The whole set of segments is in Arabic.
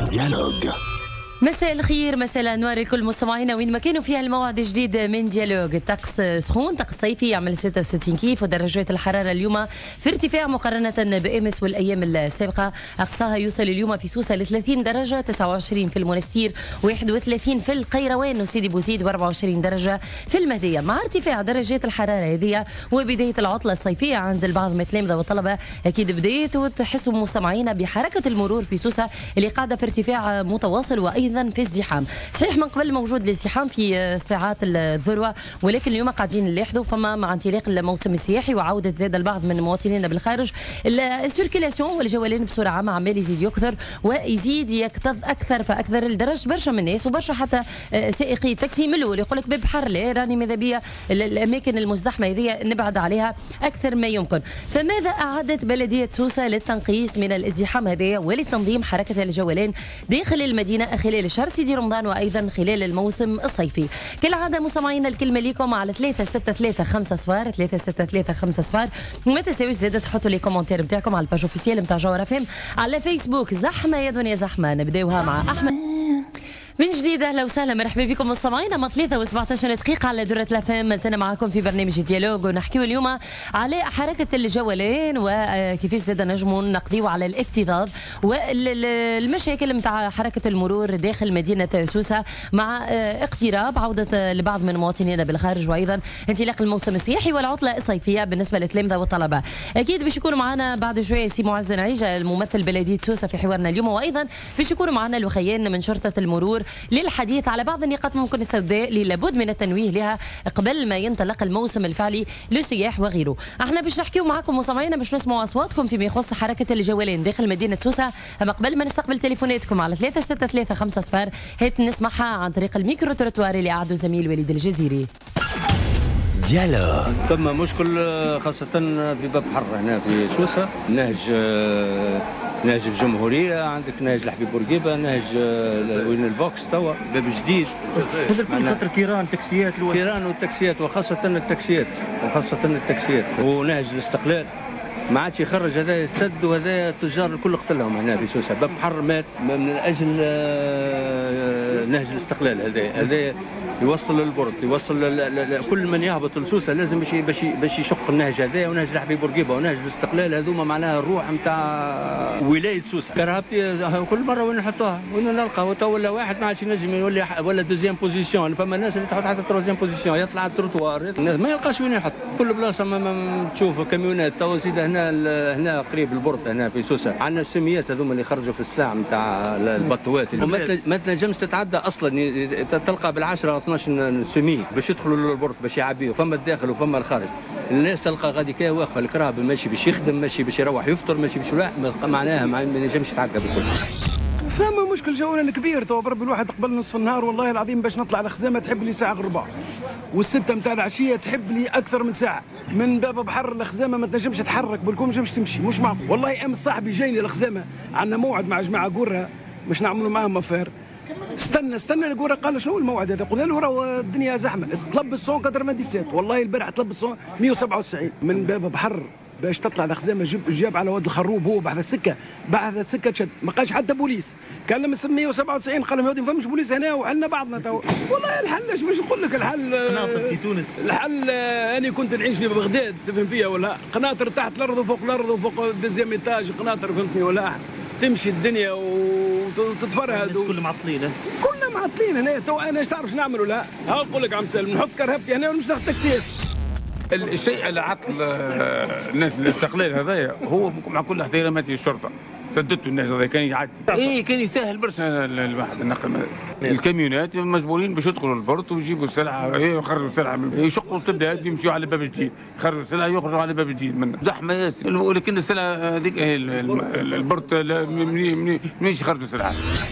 ديالوج. مساء الخير، مساء الانوار لكل مستمعينا وين ما كانوا. فيها الموعد جديد من ديالوج. الطقس سخون، طقس صيفي يعمل 66 كيف، ودرجات الحراره اليوم في ارتفاع مقارنه بامس والايام السابقه. اقصاها يوصل اليوم في سوسه ل 30 درجه، 29 في المنستير، 31 في القيروان وسيدي بوزيد، و24 درجه في المهديه. مع ارتفاع درجات الحراره هذه وبدايه العطله الصيفيه عند البعض من التلامذه والطلبه، اكيد بديتوا تحسوا مستمعينا بحركه المرور في سوسه اللي قاعده في ارتفاع متواصل وايضا في ازدحام. صحيح من قبل موجود الازدحام في ساعات الذروه، ولكن اليوم قاعدين نلاحظوا فما مع انطلاق الموسم السياحي وعوده زاد البعض من مواطنينا بالخارج، السيركيلاسيون والجولان بصوره عامه عمال يزيد يكثر ويزيد يكتظ اكثر فاكثر، لدرجه برشا من الناس وبرشا حتى سائقي التاكسي ملوا يقول لك باب بحر لا راني ماذا بيا الاماكن المزدحمه هذه نبعد عليها اكثر ما يمكن. فماذا اعدت بلديه سوسه للتنقيص من الازدحام هذا ولتنظيم حركه الجولان داخل المدينه خلال شهر سيدي رمضان وايضا خلال الموسم الصيفي؟ كالعاده مستمعينا الكلمه ليكم على 3635 3635، وما تنساوش زاد تحطوا لي كومنتير نتاعكم على الباج اوفيسيال نتاع جوهر اف ام على فيسبوك. زحمه يا دنيا زحمه. نبداوها مع احمد من جديد. اهلا وسهلا، مرحبا بكم مستمعينا. ما 3 و17 دقيقه على درة الافام، مازلنا معكم في برنامج ديالوج ونحكيو اليوم على حركه الجولان وكيفاش زاد نجموا نقضيو على الاكتظاظ والمشاكل نتاع حركه المرور داخل مدينه سوسه مع اقتراب عوده لبعض من مواطنينا بالخارج وايضا انطلاق الموسم السياحي والعطله الصيفيه بالنسبه للتلامذه والطلبه. اكيد باش يكونوا معنا بعد شويه سي معز نعيجه الممثل بلديه سوسه في حوارنا اليوم، وايضا باش يكونوا معنا الوخيان من شرطه المرور للحديث على بعض النقاط ممكن السوداء اللي لابد من التنويه لها قبل ما ينطلق الموسم الفعلي للسياح وغيره. احنا باش نحكيو معكم مستمعينا باش نسمعوا اصواتكم فيما يخص حركه الجولان داخل مدينه سوسه، اما قبل ما نستقبل تليفوناتكم على 3635 هات نسمعها عن طريق الميكرو تروتوار اللي قعدوا زميل وليد الجزيري. ديالوج. ثم مشكل خاصة في باب حر هنا في سوسة، نهج الجمهورية، عندك نهج الحبيب بورقيبة، نهج وين البوكس توا باب جديد. هذا كل خاطر كيران تاكسيات كيران والتاكسيات وخاصة التاكسيات ونهج الاستقلال ما عادش يخرج. هذا يتسد وهذا التجار الكل قتلهم هنا في سوسة. باب حر مات من أجل نهج الاستقلال. هذا يوصل للبرد، يوصل كل من يهبط لسوسة لازم باش يشق النهج هذا ونهج الحبيب بورقيبة ونهج الاستقلال. هذوما معناها الروح نتاع ولاية سوسة. كرهبتي كل مرة وين نحطوها وين نلقى ولا واحد ما عادش ينجم يولي ولا دوزيام بوزيسيون. فما الناس اللي تحط حتى تروزيام بوزيسيون يطلع على التروتوار، الناس ما يلقاش وين يحط. كل بلاصة ما تشوف كاميونات توا زيد هنا قريب البورت هنا في سوسة. عندنا السميات هذوما اللي خرجوا في السلاح نتاع البطوات ما تنجمش تتعدى اصلا، تلقى بالعشرة او 12 سميه باش يدخلوا للبورت باش يعبيوا. فما الداخل وفما الخارج. الناس تلقى غادي كي واقفه الكراب ماشي باش يخدم، ماشي باش يروح يفطر، ماشي باش يروح، معناها ما ينجمش يتعقب الكل. فما مشكل جولان كبير تو بربي. الواحد قبل نصف النهار والله العظيم باش نطلع الخزامه تحب لي ساعه غرباء، والستة متاع العشيه تحب لي اكثر من ساعه. من باب بحر الخزامه ما تنجمش تتحرك بالكل، ما تنجمش تمشي، مش معقول والله. امس صاحبي جايني الخزامه، عندنا موعد مع جماعه قرة باش نعملوا معاهم افير. استنى القرة قال شنو الموعد هذا؟ قلنا له راه الدنيا زحمه. طلب الصون قدر ما ديسات والله البارح طلب الصون 197 من باب بحر باش تطلع الخزامه. جاب على واد الخروب، هو بحث السكه تشد، ما قالش حتى بوليس. كلم 197 قال لهم ما فماش بوليس هنا وحلنا بعضنا تو. والله الحل ايش باش نقول لك الحل؟ قناطر في تونس الحل انا كنت نعيش في بغداد تفهم فيها ولا؟ قناطر تحت الارض وفوق الارض وفوق الديزيام ايتاج قناطر، فهمتني ولا؟ تمشي الدنيا وتتفرهد. الناس كلهم معطلين، كلنا معطلين هنا تو. انا ايش تعرف نعمل ولا؟ ها نقول لك عم سالم نحط كرهبتي هنا ونمشي ناخذ تاكسيات. الشيء اللي عطل الناس الاستقلال هذايا هو مع كل احتراماتي الشرطه سددتوا الناس هذا كان يعدي. كان يسهل برشا الواحد النقل. الكاميونات مجبورين باش يدخلوا البورت ويجيبوا السلعه يخرجوا السلعه يشقوا تبدا يمشوا على الباب الجديد، يخرجوا السلعه يخرجوا على الباب الجديد منه زحمه ياسر. ولكن السلعه هذيك البورت منيش يخرجوا السلعه.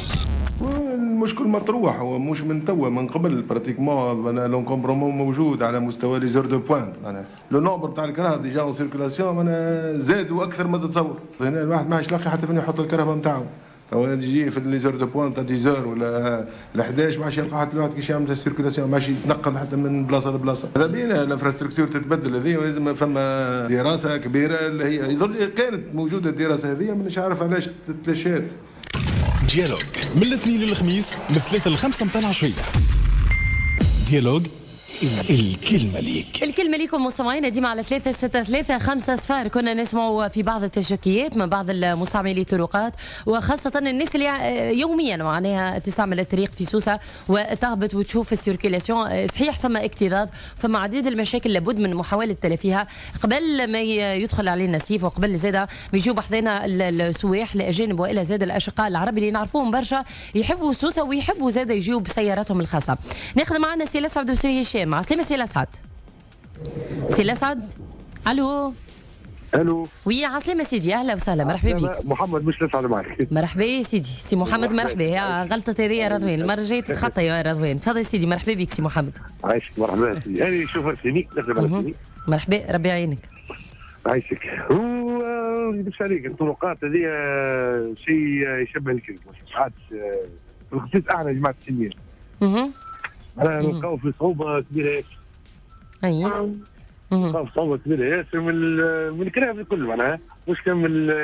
المشكل مطروح، هو مش من توا، من قبل براتيكمون لونكومبرومون موجود على مستوى لي زور دو بوينت. انا لو نومبر تاع الكرهب ديجا اون سيركولاسيون انا زادوا اكثر ما تتصور. هنا الواحد ما عادش لاقي حتى فين يحط الكرهبه نتاعو. تو يجي في لي زور دو بوينت تاع 10 ولا ل 11 ما عادش يلقى حتى الواحد كيش يعمل السيركولاسيون، ما عادش يتنقل حتى من بلاصه لبلاصه. هذا بين الانفراستركتور تتبدل هذه، ولازم فما دراسه كبيره اللي هي يظل كانت موجوده الدراسه هذه، مانيش عارف علاش تتلاشات. ديالوج من الاثنين للخميس من 3 ل 5 متاع العشية. ديالوج الكلمة ليك. الكلمة ليكم مستمعينا ديما على 363 كنا نسمع في بعض التشكيات من بعض المستعملي الطرقات، وخاصة الناس اللي يوميا معناها تستعمل الطريق في سوسة وتهبط وتشوف السيركيلاسيون. صحيح فما اكتظاظ، فما عديد المشاكل لابد من محاولة تلافيها قبل ما يدخل علينا الصيف، وقبل زاده ما يجيو بحذنا السواح الأجانب وإلى زاد الأشقاء العرب اللي نعرفوهم برشا يحبوا سوسة ويحبوا زاده يجيو بسياراتهم الخاصة. ناخذ معنا سي الأسعد وسي هشام. مع السلامة سي الأسعد. سي الأسعد الو. الو وي عسلامة سيدي، اهلا وسهلا، مرحبا بك. محمد مش نسعد معك. مرحبا يا سيدي، سي محمد مرحبا. يا غلطة هذه يا رضوان، المرة الجاية تتخطى يا رضوان. تفضل سيدي، مرحبا بك سي محمد. عايشك مرحبا سيدي. انا شوفر سينيك نخدم على سينيك. مرحبا ربي يعينك. عايشك. هو باش عليك الطرقات هذه شيء يشبه الكذب ساعات بالخصيص احنا جماعة السنين. انا نلقاو في صعوبة كبيرة ياسر. اي نلقاو صعوبة كبيرة ياسر من الكلام الكل معناها مش كان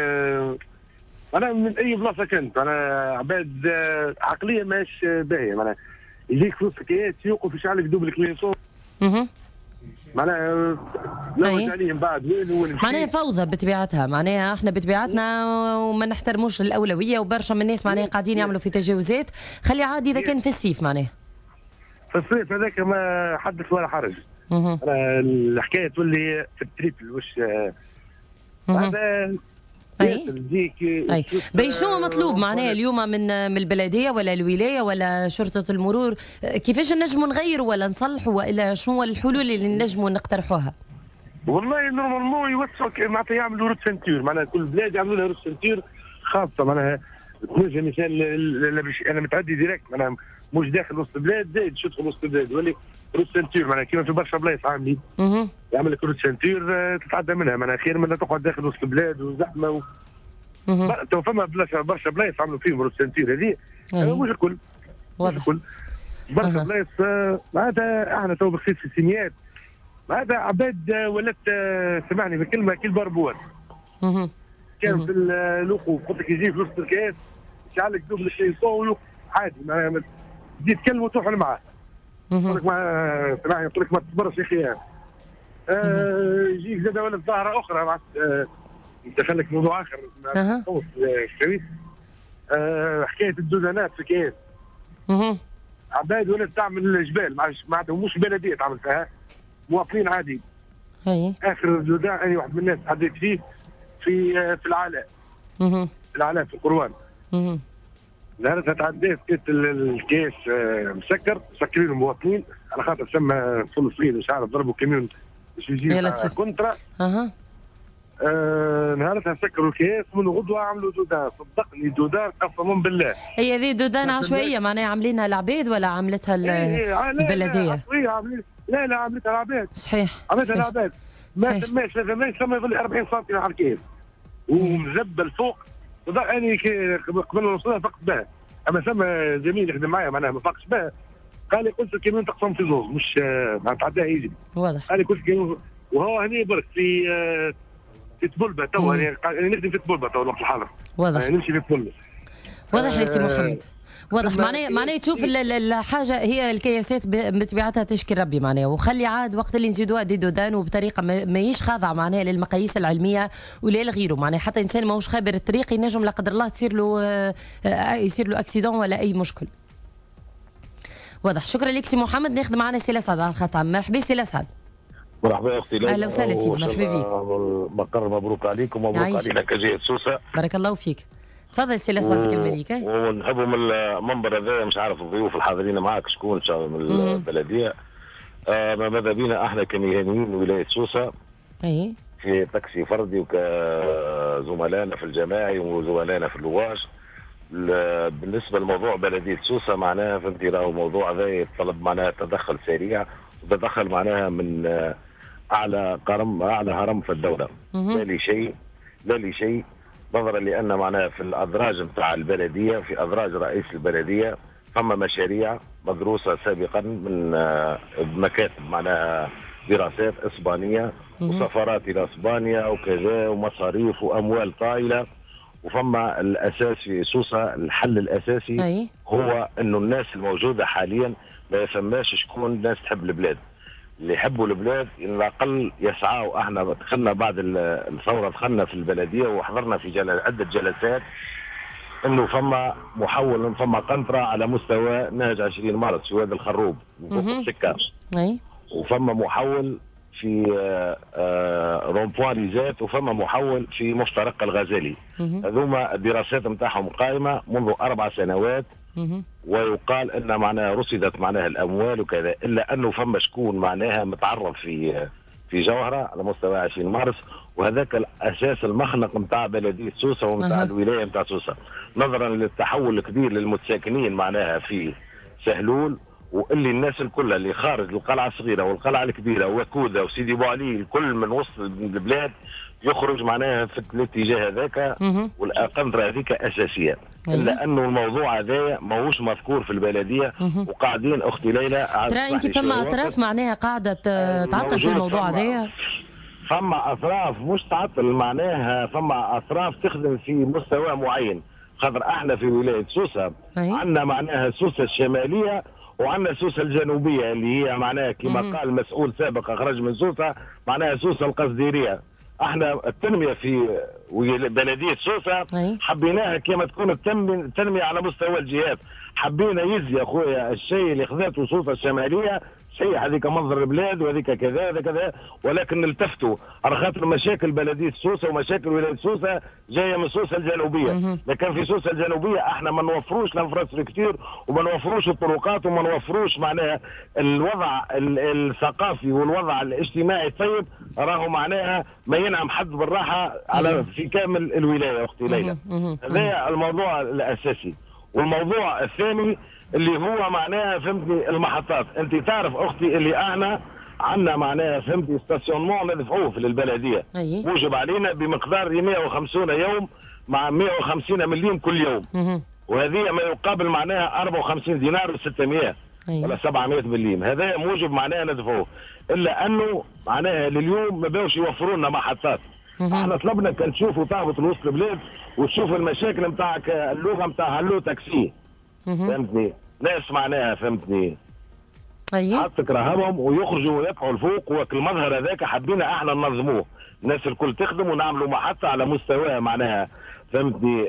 من اي بلاصة كنت انا عباد عقلية ماهيش باهية معناها يجيك فلوس حكايات يوقف يشعلك دوب الكلينسون. معناها نوج عليهم بعد وين معناها فوضى بطبيعتها. معناها احنا بطبيعتنا وما نحترموش الاولويه، وبرشا من الناس معناها قاعدين يعملوا في تجاوزات. خلي عادي اذا كان في الصيف معناها. في الصيف هذاك ما حدث ولا حرج. الحكايه تولي في التريبل وش هذا اي باي شنو مطلوب معناها اليوم من البلديه ولا الولايه ولا شرطه المرور؟ كيفاش نجموا نغيروا ولا نصلحوا، والا شنو الحلول اللي نجموا نقترحوها؟ والله نورمالمون يوسعوا معناتها يعملوا روت سنتور، معناها كل بلاد يعملوا لها روت سنتور خاصه معناها تنجم مثال انا متعدي ديريكت معناها مش داخل وسط البلاد زايد شو تدخل وسط البلاد ولي روت سنتور معناها كيما في برشا بلايص عاملين يعمل لك روت سنتور تتعدى منها معناها خير من تقعد داخل وسط البلاد وزحمه تو فما برشا بلايص عملوا فيهم روت سنتور هذه مش الكل واضح برشا بلايص معناتها احنا تو بخصيص في السينيات معناتها عباد ولات سمعني في الكلمه كل بربوات كان في الوقوف قلت لك يجي في وسط الكاس يشعل لك دوبل الشيطان عادي ما تجي تكلم وتروح معاه يقول لك ما سمعني يقول لك ما تصبرش يا اخي يجيك زاد ولا ظاهره اخرى دخل لك موضوع اخر كويس حكايه الدودانات في كاس عباد ولا تعمل الجبال معناتها مش بلديه تعمل فيها مواطنين عادي. اخر دودان انا واحد من الناس عديت فيه في العلاء في العلاء في القروان نهارتها تعديت لقيت الكاس مسكرين المواطنين على خاطر ثم فل صغير مش عارف ضربوا كاميون باش يجي كونترا نهارتها سكروا الكاس من غدوه عملوا دودان صدقني دودان قسما بالله. هي هذه دودان عشوائيه معناها عاملينها العباد ولا عملتها البلديه؟ لا عملتها العباد. صحيح عملتها العباد ما سماش هذا ما يسمى يظل 40 سم على الكاس ومزبل فوق اني قبل ما نوصلها فقت بها اما ثم زميل يخدم معايا معناها ما فاقش بها قال لي قلت الكمين تقسم في زوز مش ما تعداها يجي واضح. قال لي قلت وهو هني برك في تبلبه تو يعني نخدم في تبلبه تو الوقت الحاضر واضح نمشي في تبلبه واضح يا سي محمد واضح. معناه تشوف الحاجه هي الكياسات بطبيعتها تشكي ربي معناها وخلي عاد وقت اللي نزيدوها دي دودان وبطريقه ماهيش خاضعه معناها للمقاييس العلميه ولا لغيره معناها حتى انسان ماهوش خابر الطريق ينجم لا قدر الله يصير له اكسيدون ولا اي مشكل. واضح. شكرا لك سي محمد. ناخذ معنا سي الاسعد على الخط. مرحبا سي الاسعد. مرحبا اختي ليلى. اهلا وسهلا سيدي مرحبا بك. مقر مبروك عليكم ومبروك علينا كجهه سوسه. بارك الله فيك. تفضل سي الاسعد الكلمه ليك. ونحبوا من المنبر هذا مش عارف الضيوف الحاضرين معك شكون ان شاء الله من البلديه ماذا بينا احنا كمهنيين ولايه سوسه في تاكسي فردي وكزملائنا في الجماعي وزملائنا في اللواج بالنسبه لموضوع بلديه سوسه معناها فهمتي راهو موضوع هذا يتطلب معناها تدخل سريع وتدخل معناها من اعلى هرم في الدوله. لا لي شيء نظرا لان معناها في الادراج نتاع البلديه في ادراج رئيس البلديه ثم مشاريع مدروسه سابقا من مكاتب معناها دراسات اسبانيه وسفرات الى اسبانيا وكذا ومصاريف واموال طائله وفما الاساس في سوسه، الحل الاساسي هو انه الناس الموجوده حاليا ما يفهماش شكون ناس تحب البلاد. اللي يحبوا البلاد على الاقل يسعوا. احنا دخلنا بعد الثوره، دخلنا في البلديه وحضرنا في عده جلسات انه فما محول، فما قنطره على مستوى نهج 20 مارس في وادي الخروب فوق السكه، وفما محول في رومبوان ريزات، وفما محول في مفترق الغزالي. هذوما الدراسات نتاعهم قائمه منذ 4 سنوات، ويقال ان معناها رصدت معناها الاموال وكذا، الا انه فما شكون معناها متعرض في جوهره على مستوى 20 مارس، وهذاك الاساس المخنق نتاع بلديه سوسه ونتاع الولايه نتاع سوسه، نظرا للتحول الكبير للمتساكنين معناها في سهلول، واللي الناس الكل اللي خارج القلعه الصغيره والقلعه الكبيره وكوده وسيدي بو علي، الكل من وسط البلاد يخرج معناها في الاتجاه هذاك، والقنطره هذيك اساسيه. الا انه الموضوع هذا ماهوش مذكور في البلديه، وقاعدين اختي ليلى ترى انت فما اطراف معناها قاعده تعطل في الموضوع هذايا. فما اطراف مش تعطل معناها، فما اطراف تخدم في مستوى معين. خاطر احنا في ولايه سوسه عندنا معناها سوسه الشماليه وعندنا سوسه الجنوبيه اللي هي معناها كما قال مسؤول سابق خرج من سوسه معناها سوسه القصديريه. احنا التنميه في بلديه سوسه حبيناها كما تكون التنميه على مستوى الجهات. حبينا يزي اخويا الشيء اللي خذته سوسه الشماليه شيء هذيك منظر البلاد وهذيك كذا هذا كذا، ولكن نلتفتوا على خاطر مشاكل بلديه سوسه ومشاكل ولايه سوسه جايه من سوسه الجنوبيه. لكن في سوسه الجنوبيه احنا ما نوفروش الانفراستركتور وما نوفروش الطرقات وما نوفروش معناها الوضع الثقافي والوضع الاجتماعي الطيب، راهو معناها ما ينعم حد بالراحه على في كامل الولايه اختي ليلى. هذا الموضوع الاساسي. والموضوع الثاني اللي هو معناها فهمتني المحطات. انت تعرف اختي اللي احنا عندنا معناها فهمتني ستاسيونمون ندفعوه للبلديه موجب علينا بمقدار 150 يوم مع 150 مليون كل يوم، وهذه ما يقابل معناها 54 دينار و600 ولا 700 مليم. هذا موجب معناها ندفعوه، الا انه معناها لليوم ما باوش يوفروا لنا محطات. احنا طلبنا كان تشوفوا طابة وسط البلاد وتشوفوا المشاكل نتاعك اللغه نتاع هلو تاكسي فهمتني، ناس معناها فهمتني حطك راهبهم ويخرجوا ويطلعوا لفوق، وكل المظهر هذاك حبينا احنا ننظموه، الناس الكل تخدم ونعملوا محطه على مستوى معناها فهمتني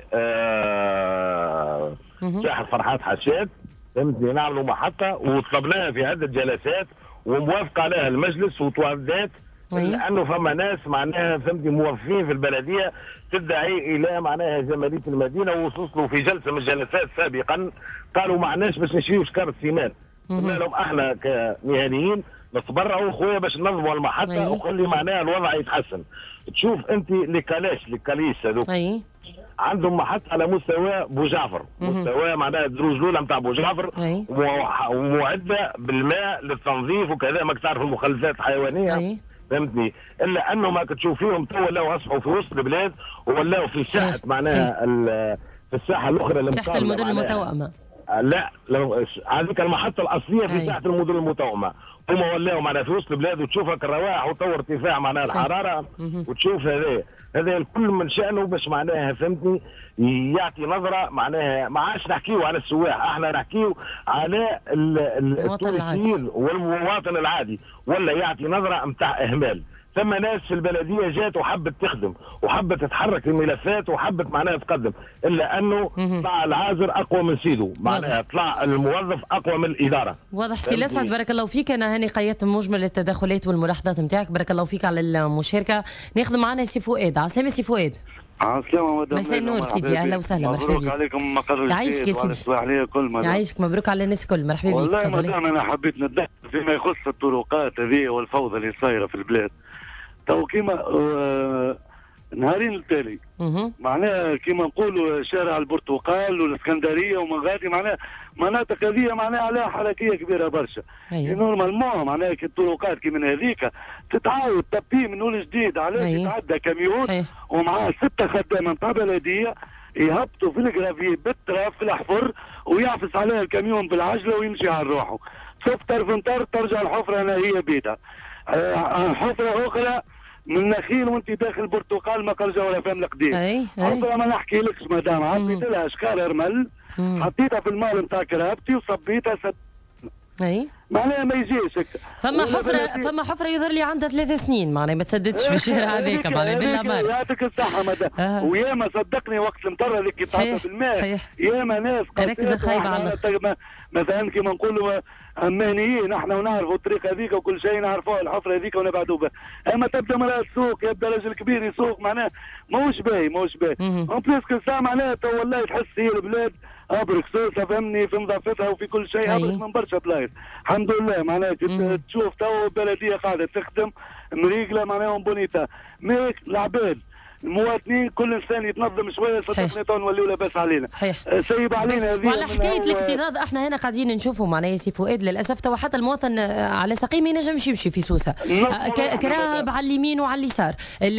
ساحه فرحات حشاد فهمتني، نعملوا محطه وطلبناها في عده جلسات وموافق عليها المجلس وتوافقت، لانه فما ناس معناها فهمتني موظفين في البلديه تدعي الى معناها جماليه المدينه، ووصلوا في جلسه من الجلسات سابقا قالوا معناش باش نشريوا شكاره سيمان. قلنا لهم احنا كمهنيين نتبرعوا خويا باش ننظموا المحطه وخلي معناها الوضع يتحسن. تشوف انت الكاليس هذوك عندهم محطه على مستوى بو جعفر، مستوى معناها الدروج الاولى نتاع بو جعفر ومعده بالماء للتنظيف وكذا، ما تعرف المخلفات الحيوانيه فهمتني، الا انه ما كتشوف فيهم تو ولاو اصبحوا في وسط البلاد ولاو في ساحه معناها في الساحه الاخرى اللي ساحه المدن المتوأمه. لا هذيك المحطه الاصليه في ساحه المدن المتوأمه، هما ولاو معناها في وسط البلاد وتشوفك الروائح وطور ارتفاع معناها الحراره وتشوف هذا الكل من شأنه باش معناها فهمتني يعطي نظره معناها. ما عادش نحكيو على السواح، احنا نحكيو على التونسيين والمواطن العادي، ولا يعطي نظره نتاع اهمال. ثم ناس في البلديه جات وحبت تخدم وحبت تتحرك الملفات وحبت معناها تقدم، الا انه طلع العازر اقوى من سيده، معناها طلع الموظف اقوى من الاداره. واضح سي الاسعد، بارك الله فيك. انا هاني قيدت مجمل التدخلات والملاحظات نتاعك، بارك الله فيك على المشاركه. ناخذ معنا سي فؤاد. عسلامة سي فؤاد. عسلامة مدام. مساء النور سيدي، اهلا وسهلا، مرحبا بك. مبروك عليكم مقر يعيشك يا سيدي. يعيشك، مبروك على الناس الكل، مرحبا بك. والله مدام انا حبيت نتدخل فيما يخص الطرقات هذه والفوضى اللي صايره في البلاد. تو كيما نهارين التالي معناها كيما نقولوا شارع البرتقال والاسكندريه ومن غادي معناها مناطق هذه معناها عليها حركيه كبيره برشا. نورمالمون معناها الطرقات كيما هذيك تتعاود تبي من اول جديد، علاش يتعدى كاميون ومعاه 6 خدامه نتاع بلديه يهبطوا في الجرافي بالتراف في الاحفر ويعفس عليها الكاميون بالعجله ويمشي على روحه، تصف طرف ترجع الحفره هنا هي بيضاء. حفره اخرى من نخيل وانت داخل برتقال ما قرجه ولا فهم القديم. عرفت ما نحكي لكش مدام عطيت لها شكاره رمل حطيتها في المال نتاع كرهبتي وصبيتها اي معناها ما يجيش فما حفره يظهر لي عندها 3 سنين معناها ما تسددش في الشارع هذاك معناها بالامانه. يعطيك الصحه مدام. وياما صدقني وقت المطر هذيك كي تعطى بالماء ياما ناس ركزه خايبه على الاخر مثلا كيما نقولوا مهنيين احنا ونعرفوا الطريق هذيك وكل شيء نعرفوها الحفره هذيك ونبعدوا بها. اما تبدا مراه تسوق يبدا رجل كبير يسوق معناها ماهوش باهي اون بليس كل ساعه معناها والله تحس هي البلاد ابرك سوسه فهمني في نظافتها وفي كل شيء ابرك من برشا بلايص الحمد لله معناها تشوف تو البلديه قاعده تخدم مريقله معناها بونيتا ميك العباد المواطنين كل انسان يتنظم شويه صدقني تو نوليو لاباس علينا. صحيح. سيب علينا هذه. وعلى حكايه الاكتظاظ احنا هنا قاعدين نشوفوا معناها سي فؤاد للاسف تو حتى المواطن على سقيم ما ينجمش يمشي في سوسه. كراب على اليمين وعلى اليسار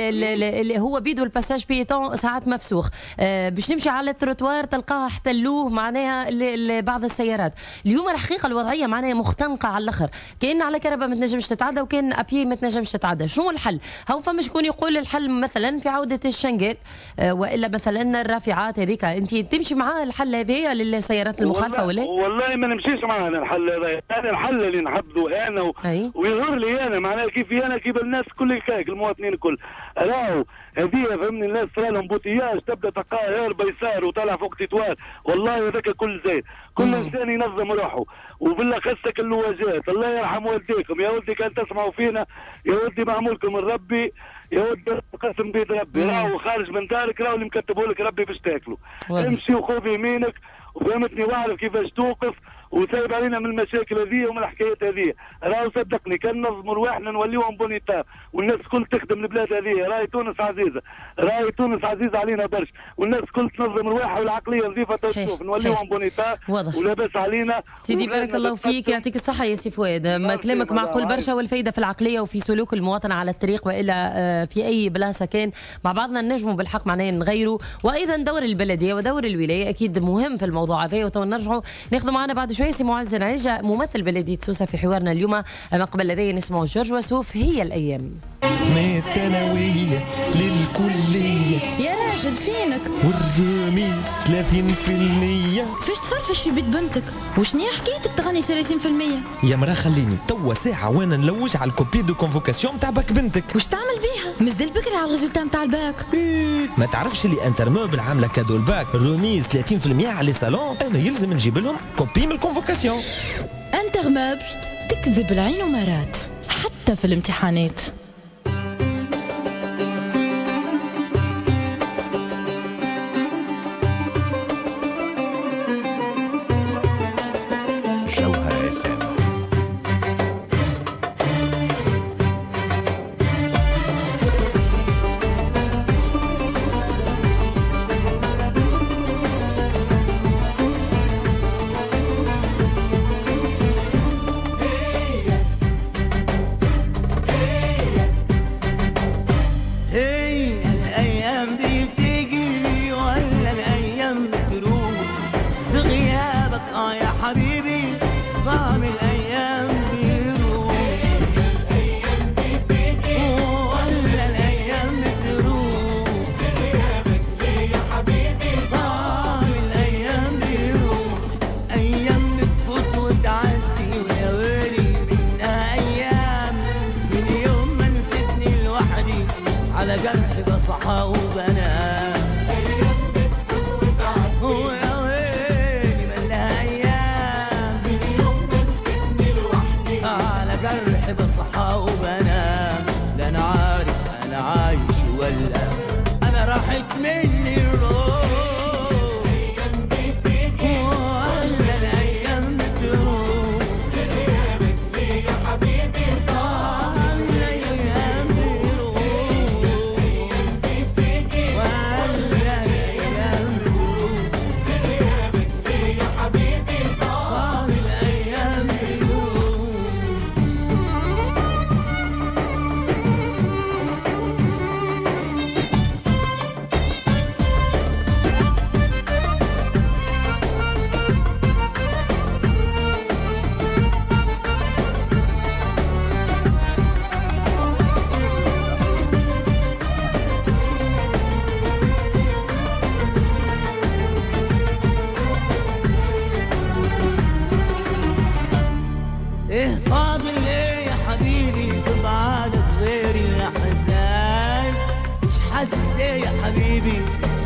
اللي هو بيدو الباساج بيتون ساعات مفسوخ باش نمشي على التروتوار تلقاه احتلوه معناها بعض السيارات. اليوم الحقيقه الوضعيه معناها مختنقه على الاخر كاين على كربه ما تنجمش تتعدى وكان ابي ما تنجمش تتعدى. شنو الحل؟ هو فما شكون يقول الحل مثلا في عوده الشنقال والا مثلا الرافعات هذيك انت تمشي معاه الحل هذايا للسيارات المخالفه ولا؟ والله ما نمشيش معاه الحل هذا. انا الحل اللي نحبه انا ويظهر لي انا معناها كيفي انا كيف الناس كل الكاك المواطنين الكل راهو هذه فهمني الناس صار لهم بوتياج تبدا تلقاه هرب يسار وطالع فوق تطوال والله هذاك كل زيت كل انسان ينظم روحه وبالله خسك اللواجات الله يرحم والديكم يا ولدي كان تسمعوا فينا يا ولدي معمولكم من ربي يا ولدي قسم بيد ربي راهو خارج من دارك راهو اللي مكتبه لك ربي باش تاكله امشي وخذ يمينك وفهمتني واعرف كيفاش توقف وسايب علينا من المشاكل هذه ومن الحكايات هذه. راهو صدقني كان نظموا رواحنا نوليوهم بونيتا والناس الكل تخدم البلاد هذه. راهي تونس عزيزه راهي تونس عزيزه علينا برشا والناس الكل تنظم رواحها والعقليه نظيفه تشوف نوليوهم بونيتا ولاباس علينا. سيدي بارك الله فيك يعطيك الصحه يا سي فؤاد. كلامك معقول برشا والفايده في العقليه وفي سلوك المواطن على الطريق والا في اي بلاصه كان مع بعضنا نجموا بالحق معناه نغيروا. وايضا دور البلديه ودور الولايه اكيد مهم في الموضوع هذا. وتو نرجعوا ناخذوا معنا بعد شويه سي معز نعيجة ممثل بلديه سوسه في حوارنا اليوم. ما قبل لدي نسمعوا جورج وسوف هي الايام. من الثانويه للكليه يا راجل فينك والرميز 30%. فاش تفرفش في بيت بنتك وشني حكيتك تغني 30%؟ يا مرا خليني توا ساعه وانا نلوج على الكوبي دو كونفوكاسيون تاع باك بنتك. وش تعمل بيها؟ مازال بكري على الريزولتا نتاع الباك. ما تعرفش اللي انترموبل عامله كادو الباك رميز 30% على الصالون. انا يلزم نجيب لهم كوبي من الكونفوكاسيون. انترموبل تكذب العين ومرات حتى في الامتحانات.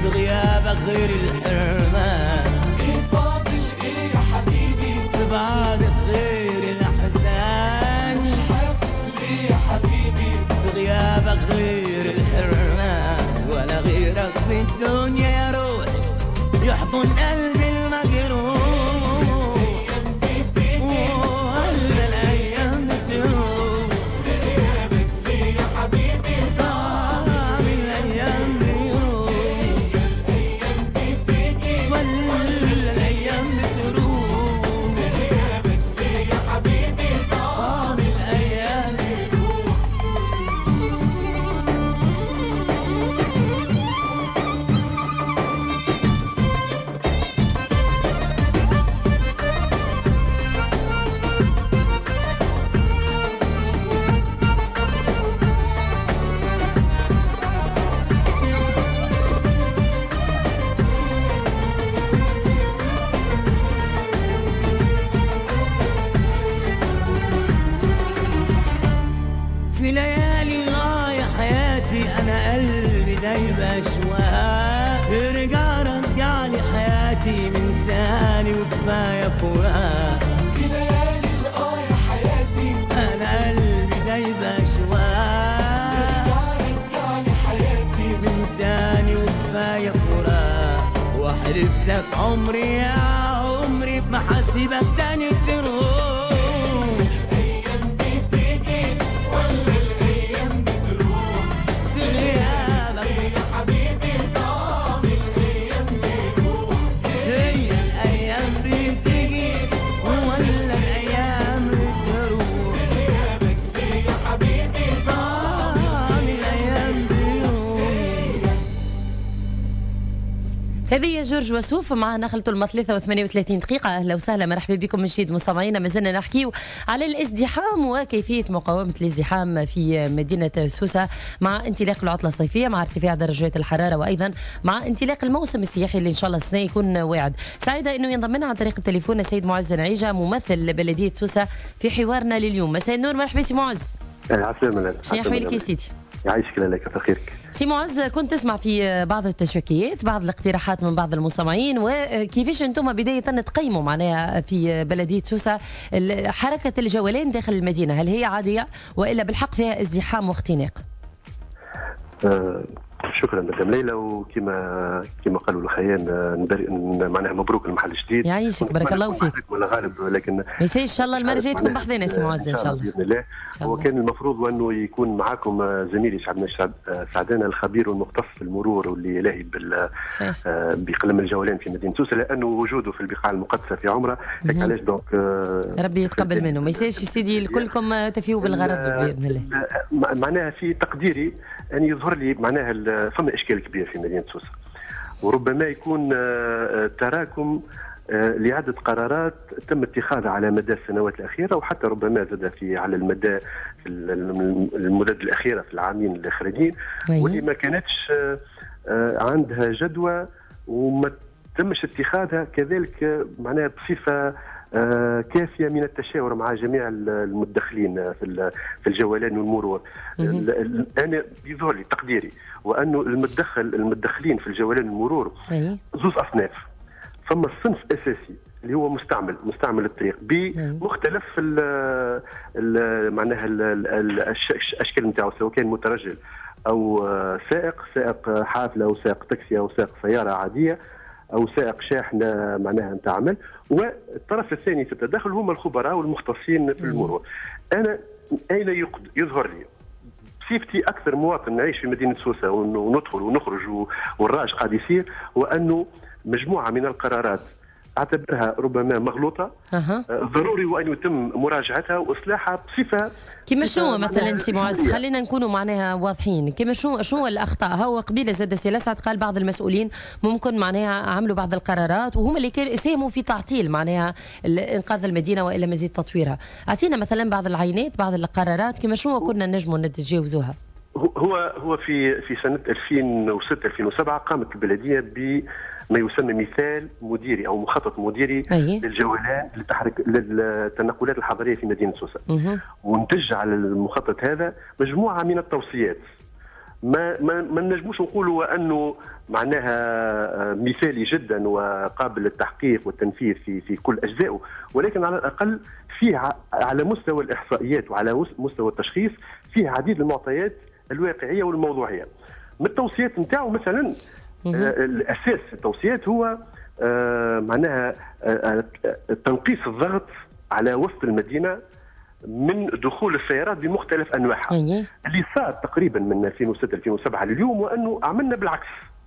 بغيابك غير الحرمان فاضل ايه يا حبيبي ببعدك غير الأحزان مش حاسس ليه يا حبيبي بغيابك غير الحرمان ولا غيرك في الدنيا يا روحي يحضن قلبي المجروح ولا الأيام تروح غيابك ليه يا حبيبي طعم الأيام بيروح الأيام بتيجي ولا الأيام تروح غيابك ليه يا حبيبي طعم الأيام في ليالي يا حياتي أنا قلبي دايب أشواق رجع لي حياتي من تاني وكفاية فراق في ليالي يا حياتي أنا قلبي دايب أشواق رجع لي حياتي من تاني وكفاية فراق وأحلف لك عمري يا عمري بمحاسبك تاني تروح الأيام بتيجي ولا الأيام بتروح في غيابك يا حبيبي طعم الأيام بيروح هي الأيام بتيجي ولا الأيام بتروح غيابك ليه يا حبيبي طعم الأيام بيروح. هذه يا جورج وسوف مع نخلة المطلثة و38 دقيقة. أهلا وسهلا مرحبا بكم من جديد مستمعينا. ما زلنا نحكي على الازدحام وكيفية مقاومة الازدحام في مدينة سوسة مع انطلاق العطلة الصيفية مع ارتفاع درجات الحرارة وأيضا مع انطلاق الموسم السياحي اللي إن شاء الله السنة يكون واعد. سعيدة أنه ينضم لنا عن طريق التليفون السيد معز نعيجة ممثل بلدية سوسة في حوارنا لليوم. مساء النور، مرحبا سي معز. عسلامة. شنو أحوالك يا سيدي؟ يعيشك الله كثر خيرك. سي معز، كنت تسمع في بعض التشكيات بعض الاقتراحات من بعض المستمعين وكيفاش انتم بداية تقيموا معناها في بلدية سوسة حركة الجولان داخل المدينة، هل هي عادية وإلا بالحق فيها ازدحام واختناق؟ شكرا مدام ليلى، وكما قالوا الخيان معناها مبروك المحل الجديد. يعيشك بارك الله فيك. ولا غالب ولكن ما ان شاء الله المره الجايه تكون بحذنا سي معز ان شاء الله باذن الله. وكان المفروض انه يكون معاكم زميلي شعبنا سعدان الخبير والمختص في المرور واللي لاهي بقلم الجولان في مدينه سوسه، لانه وجوده في البقاع المقدسه في عمره هيك علاش دونك ربي يتقبل منه. ما يسالش سيدي كلكم تفيوا بالغرض باذن الله. معناها في تقديري أن يظهر لي معناها فما إشكال كبير في مدينة سوسة، وربما يكون تراكم لعدة قرارات تم اتخاذها على مدى السنوات الأخيرة، وحتى ربما زاد على المدى في المدد الأخيرة في العامين الأخرين، واللي ما كانتش عندها جدوى وما تمش اتخاذها كذلك معناها بصفة كافية من التشاور مع جميع المدخلين في الجولان والمرور. أنا يظهر لي تقديري وأنه المدخلين في الجولان والمرور زوز أصناف. فما الصنف أساسي اللي هو مستعمل الطريق بمختلف معناها الأشكال نتاعو، سواء كان مترجل أو سائق حافلة أو سائق تاكسي أو سائق سيارة عادية أو سائق شاحنة معناها نتاع عمل. والطرف الثاني في التداخل هم الخبراء والمختصين في المرور. أنا أين يظهر لي بصفتي أكثر مواطن نعيش في مدينة سوسة وندخل ونخرج والراج قاعد يصير، وأنه مجموعة من القرارات أعتبرها ربما مغلوطة، ضروري وأن يتم مراجعتها وإصلاحها بصفة كما شنو مثلا سي معز، خلينا نكونوا معناها واضحين. كما شنو الأخطاء؟ هو قبيله زاد سي لسعد قال بعض المسؤولين ممكن معناها عملوا بعض القرارات وهم اللي ساهموا في تعطيل معناها إنقاذ المدينة وإلا مزيد تطويرها. أعطينا مثلا بعض العينات بعض القرارات كما شنو كنا نجموا نتجاوزوها. هو في سنة 2006-2007 قامت البلدية بما يسمى مثال مديري أو مخطط مديري للجولان للتنقلات الحضرية في مدينة سوسة، ونتج على المخطط هذا مجموعة من التوصيات ما نجموش نقولوا انه معناها مثالي جدا وقابل للتحقيق والتنفيذ في كل اجزائه، ولكن على الاقل فيه على مستوى الاحصائيات وعلى مستوى التشخيص فيه عديد المعطيات الواقعيه والموضوعيه. من التوصيات نتاعو مثلا الاساس في التوصيات هو معناها تنقيص الضغط على وسط المدينه من دخول السيارات بمختلف انواعها. اللي صار تقريبا من 2006 2007 لليوم وانه عملنا بالعكس،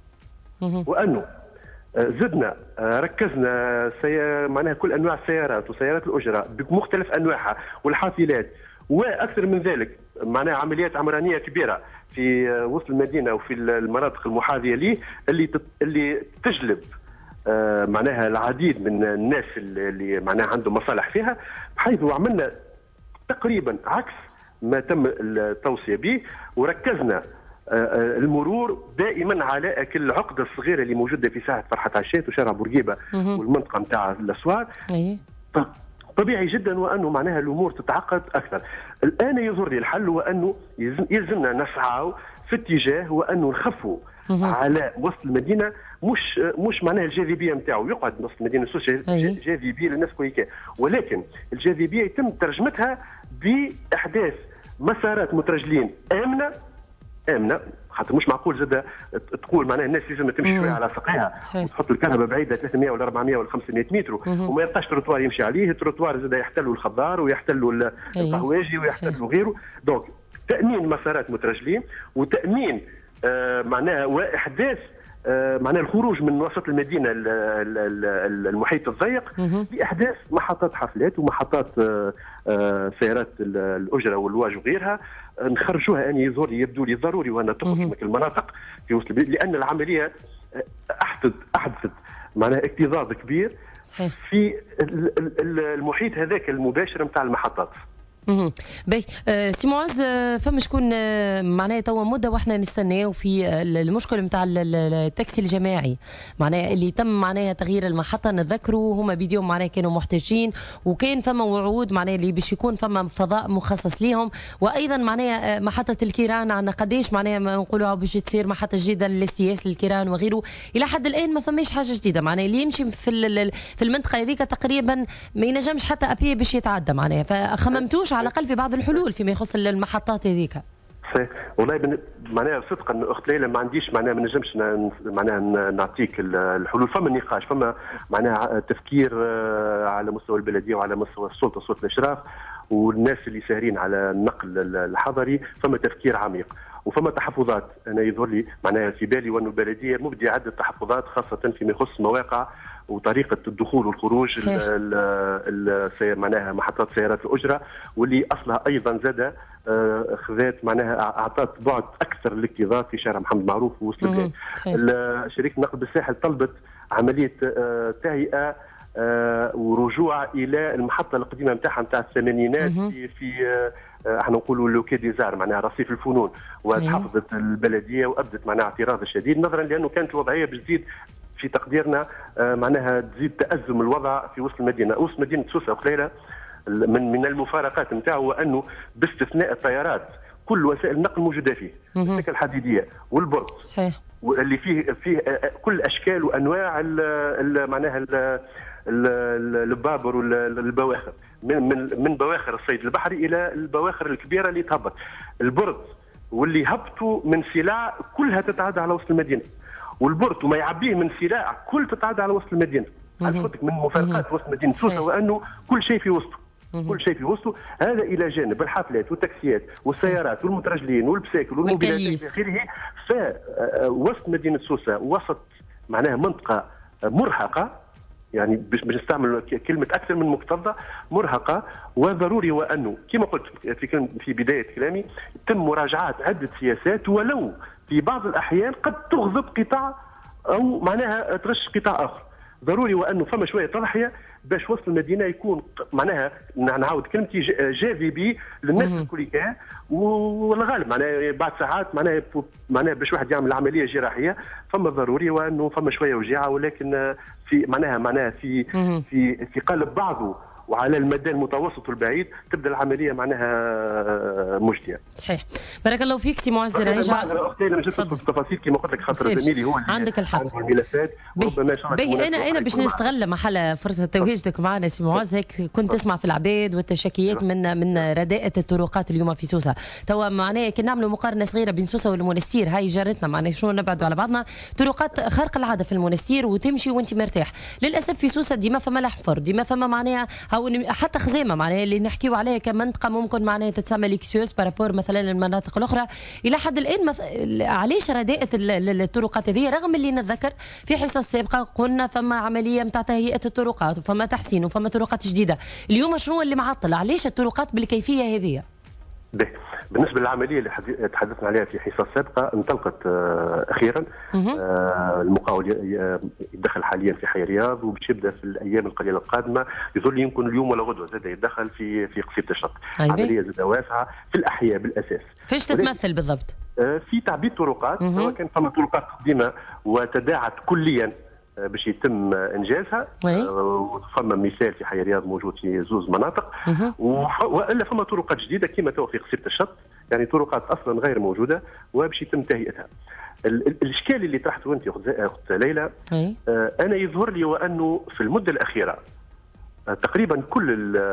وانه زدنا ركزنا معناها كل انواع السيارات وسيارات الاجره بمختلف انواعها والحافلات، واكثر من ذلك معناها عمليات عمرانيه كبيره في وسط المدينه وفي المناطق المحاذيه ليه اللي تجلب معناها العديد من الناس اللي معناها عندهم مصالح فيها، بحيث عملنا تقريبا عكس ما تم التوصيه به، وركزنا المرور دائما على اكل العقده الصغيره اللي موجوده في ساحه فرحه عشات وشارع بورقيبه والمنطقه نتاع الاسوار. طبيعي جدا وانه معناها الامور تتعقد اكثر. الان يظهر لي الحل هو انه يلزمنا نسعى في اتجاه وانه نخفوا على وسط المدينه، مش معناها الجاذبيه نتاعو يقعد وسط المدينه جاذبيه للناس كويكا، ولكن الجاذبيه يتم ترجمتها باحداث مسارات مترجلين امنه، خاطر مش معقول زاد تقول معناها الناس لازم تمشي شويه على ساقيها وتحط الكهرباء بعيده 300 ولا 400 ولا 500 متر وما يبقاش تروتوار يمشي عليه، التروتوار زاد يحتلوا الخضار ويحتلوا القهواجي ويحتلوا غيره. دونك تامين مسارات مترجلين وتامين معناها واحداث معناها الخروج من وسط المدينه المحيط الضيق باحداث محطات حفلات ومحطات سيارات الاجره والواج وغيرها، نخرجوها. اني يظهر لي يبدو لي ضروري وان تخرج من المناطق في وسط البلاد، لان العمليه احدثت معناها اكتظاظ كبير في المحيط هذاك المباشر نتاع المحطات. باهي سي معز، فما شكون معناها توا مده واحنا نستناو في المشكل نتاع التاكسي الجماعي معناها اللي تم معناها تغيير المحطه. نتذكروا هما بديهم معناها كانوا محتاجين وكان فما وعود معناها اللي باش يكون فما فضاء مخصص ليهم، وايضا معناها محطه الكيران عندنا قداش معناها نقولوا باش تصير محطه جديده للاستياس للكيران وغيره. الى حد الان ما فماش حاجه جديده معناها اللي يمشي في المنطقه هذيك تقريبا ما ينجمش حتى ابي باش يتعدى معناها. فخممتوش على الاقل في بعض الحلول فيما يخص المحطات هذيك؟ والله معناها صدقا اخت ليلى ما عنديش معناها ما نجمش معناها نعطيك الحلول. فما نقاش، فما معناها تفكير على مستوى البلديه وعلى مستوى السلطه، سلطه الاشراف والناس اللي ساهرين على النقل الحضري، فما تفكير عميق وفما تحفظات. انا يظهر لي معناها في بالي وانه البلديه مبديه عده تحفظات خاصه فيما يخص مواقع وطريقه الدخول والخروج معناها محطات سيارات الاجره، واللي اصلها ايضا زاد خذات معناها اعطت بعد اكثر للاكتظاظ في شارع محمد معروف ووسط البلاد. شركه النقل بالساحل طلبت عمليه تهيئه ورجوع الى المحطه القديمه نتاعها نتاع الثمانينات في احنا نقولوا لوكي ديزار معناها رصيف الفنون، وتحفظت البلديه وابدت معناها اعتراض شديد نظرا لانه كانت الوضعيه بتزيد في تقديرنا معناها تزيد تأزم الوضع في وسط المدينه. وسط مدينه سوسه قليله من المفارقات نتاعو وانه باستثناء الطيارات كل وسائل النقل موجوده فيه، السكه الحديديه والبرد واللي فيه كل اشكال وانواع معناها البابر والبواخر، من بواخر الصيد البحري الى البواخر الكبيره اللي تهبط. البرد واللي هبطوا من سلع كلها تتعدى على وسط المدينه، والبرد وما يعبيه من سلع كل تتعدى على وسط المدينه. عرفتك من مفارقات وسط مدينه سوسه وانه كل شيء في وسطه، كل شيء في وسطه. هذا الى جانب الحافلات والتاكسيات والسيارات والمترجلين والبساكل والموبيلات الى اخره. فوسط مدينه سوسه وسط معناها منطقه مرهقه، يعني باش نستعمل كلمه اكثر من مكتظه، مرهقه. وضروري وانه كما قلت في بدايه كلامي تم مراجعه عده سياسات، ولو في بعض الاحيان قد تغضب قطاع او معناها تغش قطاع اخر. ضروري وانه فما شويه تضحيه باش وسط المدينه يكون معناها نعاود كلمتي جاذبي للناس الكل، والغالب معناها بعد ساعات معناها باش واحد يعمل عمليه جراحيه فما ضروري وانه فما شويه وجيعه، ولكن في معناها في قالب بعضه وعلى المدى المتوسط والبعيد تبدا العمليه معناها مجديه. صحيح. بارك الله فيك سي معز رعيجه. اختي انا جبت في التفاصيل كما قلت لك خاطر زميلي هو اللي عندك الحق. الملفات وربما انا باش نستغل محل فرصه تواجدك معنا سي معز، هيك كنت تسمع في العباد والتشكيات من رداءة الطرقات اليوم في سوسه. توا معناها كي نعملوا مقارنه صغيره بين سوسه والمنستير، هاي جارتنا معناها شنو نبعدوا على بعضنا، طرقات خارق العاده في المنستير وتمشي وانت مرتاح. للاسف في سوسه ديما فما الحفر، ديما فما معناها حتى خزامه معناها اللي نحكيو عليها كمنطقه ممكن معناها تتسمى ليكسيوس بارابور مثلا للمناطق الاخرى. الى حد الان علاش رداءة الطرقات هذه؟ رغم اللي نتذكر في حصص سابقه قلنا فما عمليه نتاع تهيئه الطرقات وفما تحسين وفما طرقات جديده. اليوم شنو اللي معطل؟ علاش الطرقات بالكيفيه هذه؟ بالنسبه للعمليه اللي تحدثنا عليها في حصص سابقه انطلقت اخيرا. المقاول يدخل حاليا في حي الرياض وباش يبدا في الايام القليله القادمه، يظل يمكن اليوم ولا غدوه زاد يدخل في قصير الشط. عمليه زاد واسعه في الاحياء بالاساس. فاش تتمثل بالضبط؟ في تعبيد طرقات، سواء كان فما طرقات قديمه وتداعت كليا باش يتم انجازها، وفما مثال في حي الرياض موجود في زوز مناطق، والا فما طرقات جديده كما تو في قصيره الشط، يعني طرقات اصلا غير موجوده وباش يتم تهيئتها. الاشكال اللي طرحته انت اخت ليلى، انا يظهر لي وانه في المده الاخيره تقريبا كل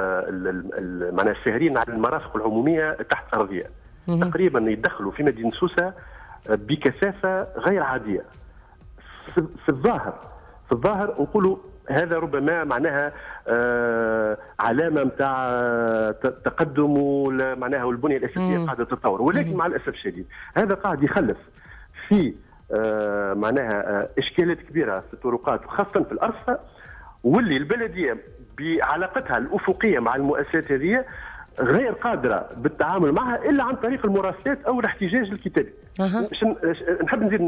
معناها الساهرين على المرافق العموميه تحت ارضيه تقريبا يدخلوا في مدينه سوسه بكثافه غير عاديه. في الظاهر نقولوا هذا ربما معناها علامه نتاع تقدم معناها والبنيه الاساسيه قاعده تتطور، ولكن مع الاسف الشديد هذا قاعد يخلف في معناها اشكالات كبيره في الطرقات وخاصه في الارصفه، واللي البلديه بعلاقتها الافقيه مع المؤسسات هذه غير قادره بالتعامل معها الا عن طريق المراسلات او الاحتجاج الكتابي. نحب نزيد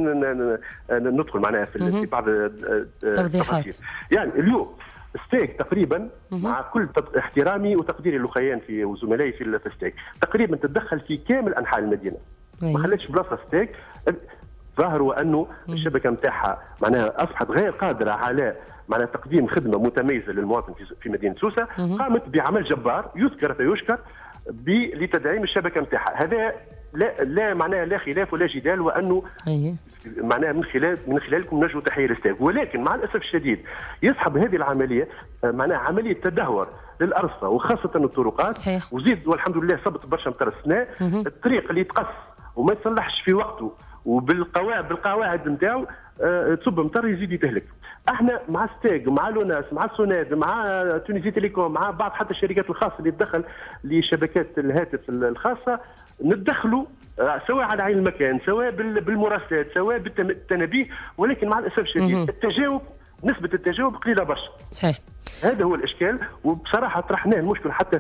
ندخل معناها في بعض التفاصيل. يعني اليوم ستيك تقريبا مع كل احترامي وتقديري للخيان في وزملائي في ستيك تقريبا تتدخل في كامل انحاء المدينه، ما خلتش بلاصه ستيك. ظاهر وانه الشبكه نتاعها معناها اصبحت غير قادره على معناها تقديم خدمه متميزه للمواطن في مدينه سوسه. قامت بعمل جبار يذكر فيشكر لتدعيم الشبكه نتاعها. هذا لا معناها لا خلاف ولا جدال، وانه معناها من خلالكم نجوا تحيه للستاك، ولكن مع الاسف الشديد يصحب هذه العمليه معناها عمليه تدهور للارصفه وخاصه الطرقات. وزيد والحمد لله صبت برشا مطر السنه. الطريق اللي يتقص وما يتصلحش في وقته بالقواعد نتاعو تصب مطر يزيد يتهلك. احنا مع ستاك مع لوناس مع السوناد مع تونسي تيليكوم مع بعض حتى الشركات الخاصه اللي تدخل لشبكات الهاتف الخاصه ندخلوا سواء على عين المكان سواء بالمراسلات سواء بالتنبيه، ولكن مع الاسف الشديد نسبه التجاوب قليله برشا. صحيح. هذا هو الاشكال، وبصراحه طرحناه المشكل حتى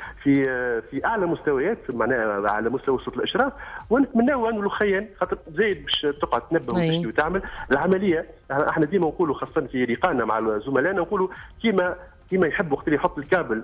في اعلى مستويات معناها على مستوى سلطه الاشراف، ونتمناو انه الخيان خاطر زايد باش تقعد تنبه وتشتي وتعمل العمليه. احنا ديما نقولوا خاصه في لقائنا مع زملائنا نقولوا كيما يحب وقت اللي يحط الكابل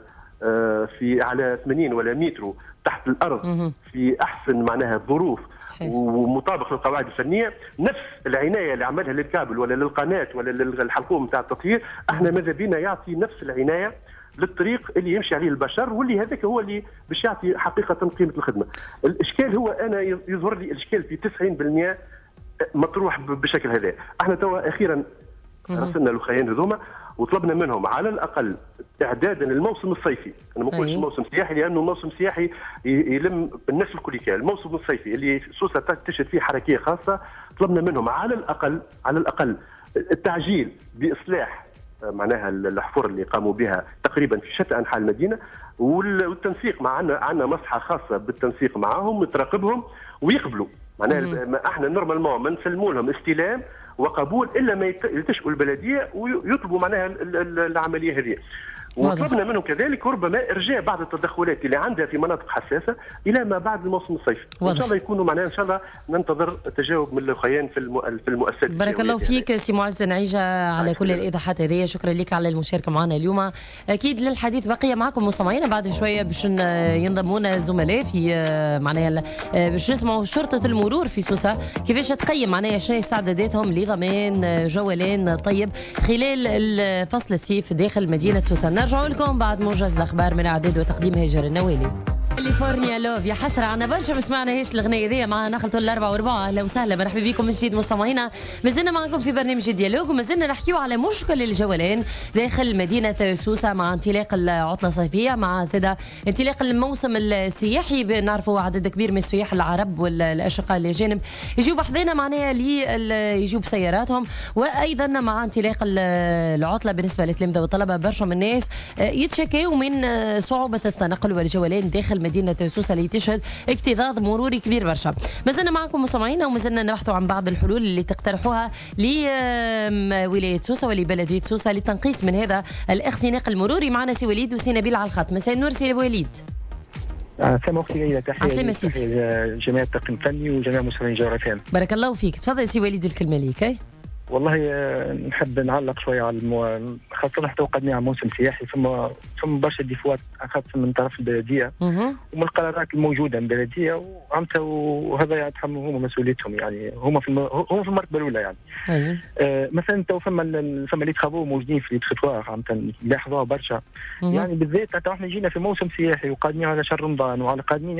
في على 80 ولا 100 متر تحت الارض في احسن معناها ظروف ومطابق للقواعد الفنيه، نفس العنايه اللي عملها للكابل ولا للقناه ولا للحلقوم نتاع التطهير، احنا ماذا بينا يعطي نفس العنايه للطريق اللي يمشي عليه البشر، واللي هذاك هو اللي باش يعطي حقيقه قيمه الخدمه. الاشكال هو انا يظهر لي الاشكال في 90% مطروح بشكل هذا. احنا توا اخيرا رسلنا الخيان هذوما وطلبنا منهم على الاقل اعدادا للموسم الصيفي. انا ما نقولش موسم سياحي لانه الموسم السياحي يلم الناس الكل كامل. الموسم الصيفي اللي سوسه تشهد فيه حركيه خاصه، طلبنا منهم على الاقل التعجيل باصلاح معناها الحفر اللي قاموا بها تقريبا في شتى انحاء المدينه، والتنسيق عندنا مصلحه خاصه بالتنسيق معهم تراقبهم ويقبلوا. معناها احنا نورمالمون ما نسلموا لهم استلام وقبول الا ما يلتشقوا البلديه ويطلبوا معناها العمليه هذه. وطلبنا منهم كذلك ربما ارجاء بعض التدخلات اللي عندها في مناطق حساسه الى ما بعد الموسم الصيفي. ان شاء الله يكونوا معناها ان شاء الله ننتظر تجاوب من الخيان في المؤسسات. بارك الله فيك سي معز نعيجه على كل الايضاحات هذه، شكرا لك على المشاركه معنا اليوم. اكيد للحديث بقيه معكم مستمعينا، بعد شويه باش ينضمونا زملاء في معناها باش نسمعوا شرطه المرور في سوسه كيفاش تقيم معناها شنو استعداداتهم لضمان جولان طيب خلال فصل الصيف داخل مدينه سوسه. نرجع لكم بعد موجز الاخبار من اعداد وتقديم هاجر النوالي. كاليفورنيا لوف يا حسرة عنا برشا ما سمعناهاش الأغنية ذي معنا نخلطوا الأربعة وربعة. أهلا وسهلا مرحبا بكم من جديد مستمعينا. مازلنا معكم في برنامج ديالوج ومازلنا نحكيو على مشكل الجولان داخل مدينة سوسة مع انطلاق العطلة الصيفية مع زادة انطلاق الموسم السياحي. نعرفوا عدد كبير من السياح العرب والأشقاء الأجانب يجوا بحذنا معناها يجوا بسياراتهم، وأيضا مع انطلاق العطلة بالنسبة للتلامذة والطلبة برشا من الناس يتشكوا من صعوبة التنقل والجولان داخل مدينة سوسة اللي تشهد اكتظاظ مروري كبير برشا. مازلنا معكم مستمعينا ومازلنا نبحثوا عن بعض الحلول اللي تقترحوها لولاية سوسة ولبلدية سوسة للتنقيص من هذا الاختناق المروري. معنا سي وليد وسي نبيل على الخط. مساء النور سي وليد. سلام اختي ليلى، تحيه جميع الطاقم الفني وجميع مستمعين جغرافيا. بارك الله فيك. تفضل سي وليد الكلمه ليك. والله نحب نعلق شويه على خاصه حتى وقدنا على موسم سياحي ثم برشا ديفوات خاصه من طرف البلديه ومن القرارات الموجوده من البلديه وهذا يتحملوا هم مسؤوليتهم، يعني هم في المرتبه الاولى يعني. مثلا تو فما اللي تخافوا موجودين في التخطوار عم نلاحظوها برشا يعني بالذات حتى احنا جينا في موسم سياحي وقادمين على شهر رمضان وعلى قادمين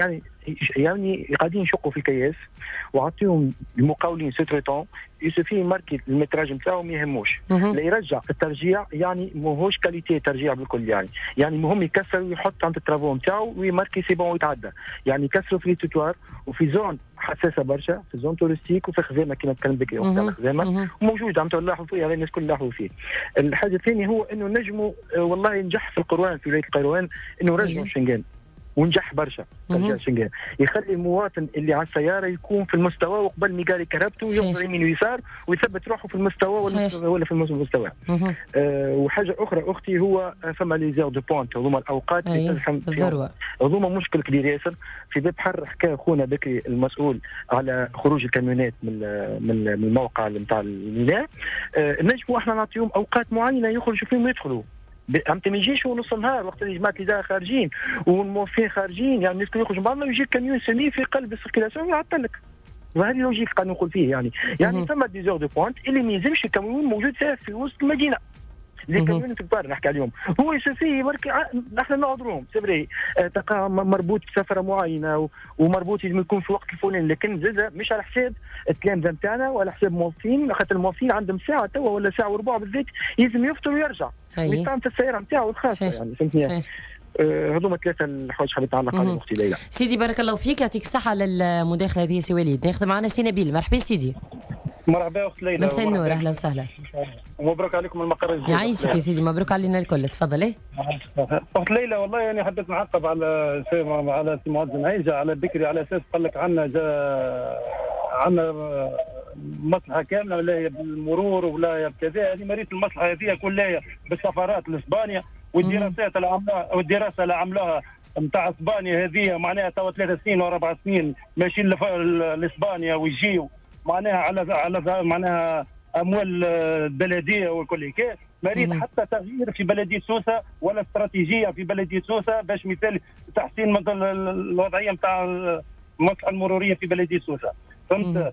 يعني قاعدين يشقوا في الكياس وعطيهم المقاولين سوتريتون يسوفي ماركي المتراج نتاعو ما يهموش لا يرجع الترجيع، يعني ماهوش كاليتي ترجيع بالكل يعني المهم يكسر ويحط عند الترافو نتاعو ويماركي سي بون ويتعدى، يعني يكسروا في التوتوار وفي زون حساسه برشا في زون تورستيك وفي خزامه كما تكلم بك وقتها خزامه وموجود عم تلاحظوا فيه، هذا الناس كل لاحظوا فيه. الحاجه الثانيه هو انه نجموا والله ينجح في القروان في ولايه القروان انه رجعوا شنغان ونجح برشا ترجع شنغان، يخلي المواطن اللي على السياره يكون في المستوى وقبل ما يقاري كرهبته ينظر يمين ويسار ويثبت روحه في المستوى ولا في المستوى. وحاجه اخرى اختي هو فما لي زير دو بونت هذوما الاوقات اللي تلحم هذوما مشكل كبير ياسر في باب حر. حكى اخونا بكري المسؤول على خروج الكاميونات من الموقع نتاع الميناء، نجموا احنا نعطيهم اوقات معينه يخرجوا فيهم ويدخلوا انت ما يجيش نص النهار وقت اللي جماعه الاداره خارجين والموظفين خارجين، يعني الناس يخرجوا بعضنا ويجي كاميون سمي في قلب السيركيلاسيون ويعطلك. وهذه لوجيك قاعد نقول فيه يعني ثم دي زور دو بوينت اللي ما يلزمش الكاميون موجود في وسط المدينه. لي كاميون كبار نحكي عليهم هو يسوفي احنا نعذروهم سي تلقى مربوط بسفره معينه ومربوط لازم يكون في وقت الفلاني، لكن زاد مش على حساب التلامذه نتاعنا ولا حساب الموظفين، خاطر الموظفين عندهم ساعه توا ولا ساعه وربع بالذات لازم يفطر ويرجع ويطعم في السياره نتاعو الخاصه يعني فهمتني. هذوما ثلاثه الحوايج حبيت نعلق عليهم اختي ليلى. سيدي بارك الله فيك يعطيك الصحه للمداخله هذه سي وليد. ناخذ معنا سي نبيل. مرحبا سيدي. مرحبا اخت ليلى. مساء النور اهلا وسهلا. ومبروك عليكم المقر الجديد. يعيشك يا سيدي مبروك علينا الكل. تفضلي. اخت ليلى والله يعني حبيت نعقب على سي معز عيجة على بكري على اساس قال لك عندنا مصلحه كامله ولا هي بالمرور ولا هي بكذا. هذه مريت المصلحه هذه كلها بالسفارات لاسبانيا والدراسه اللي عملوها نتاع اسبانيا هذه معناها توا 3 سنين و 4 سنين ماشيين لاسبانيا ويجيو معناها على معناها اموال البلديه وكل هيك. مريد حتى تغيير في بلديه سوسه ولا استراتيجيه في بلديه سوسه باش مثال تحسين الوضعيه نتاع المصلحه المروريه في بلديه سوسه فهمت.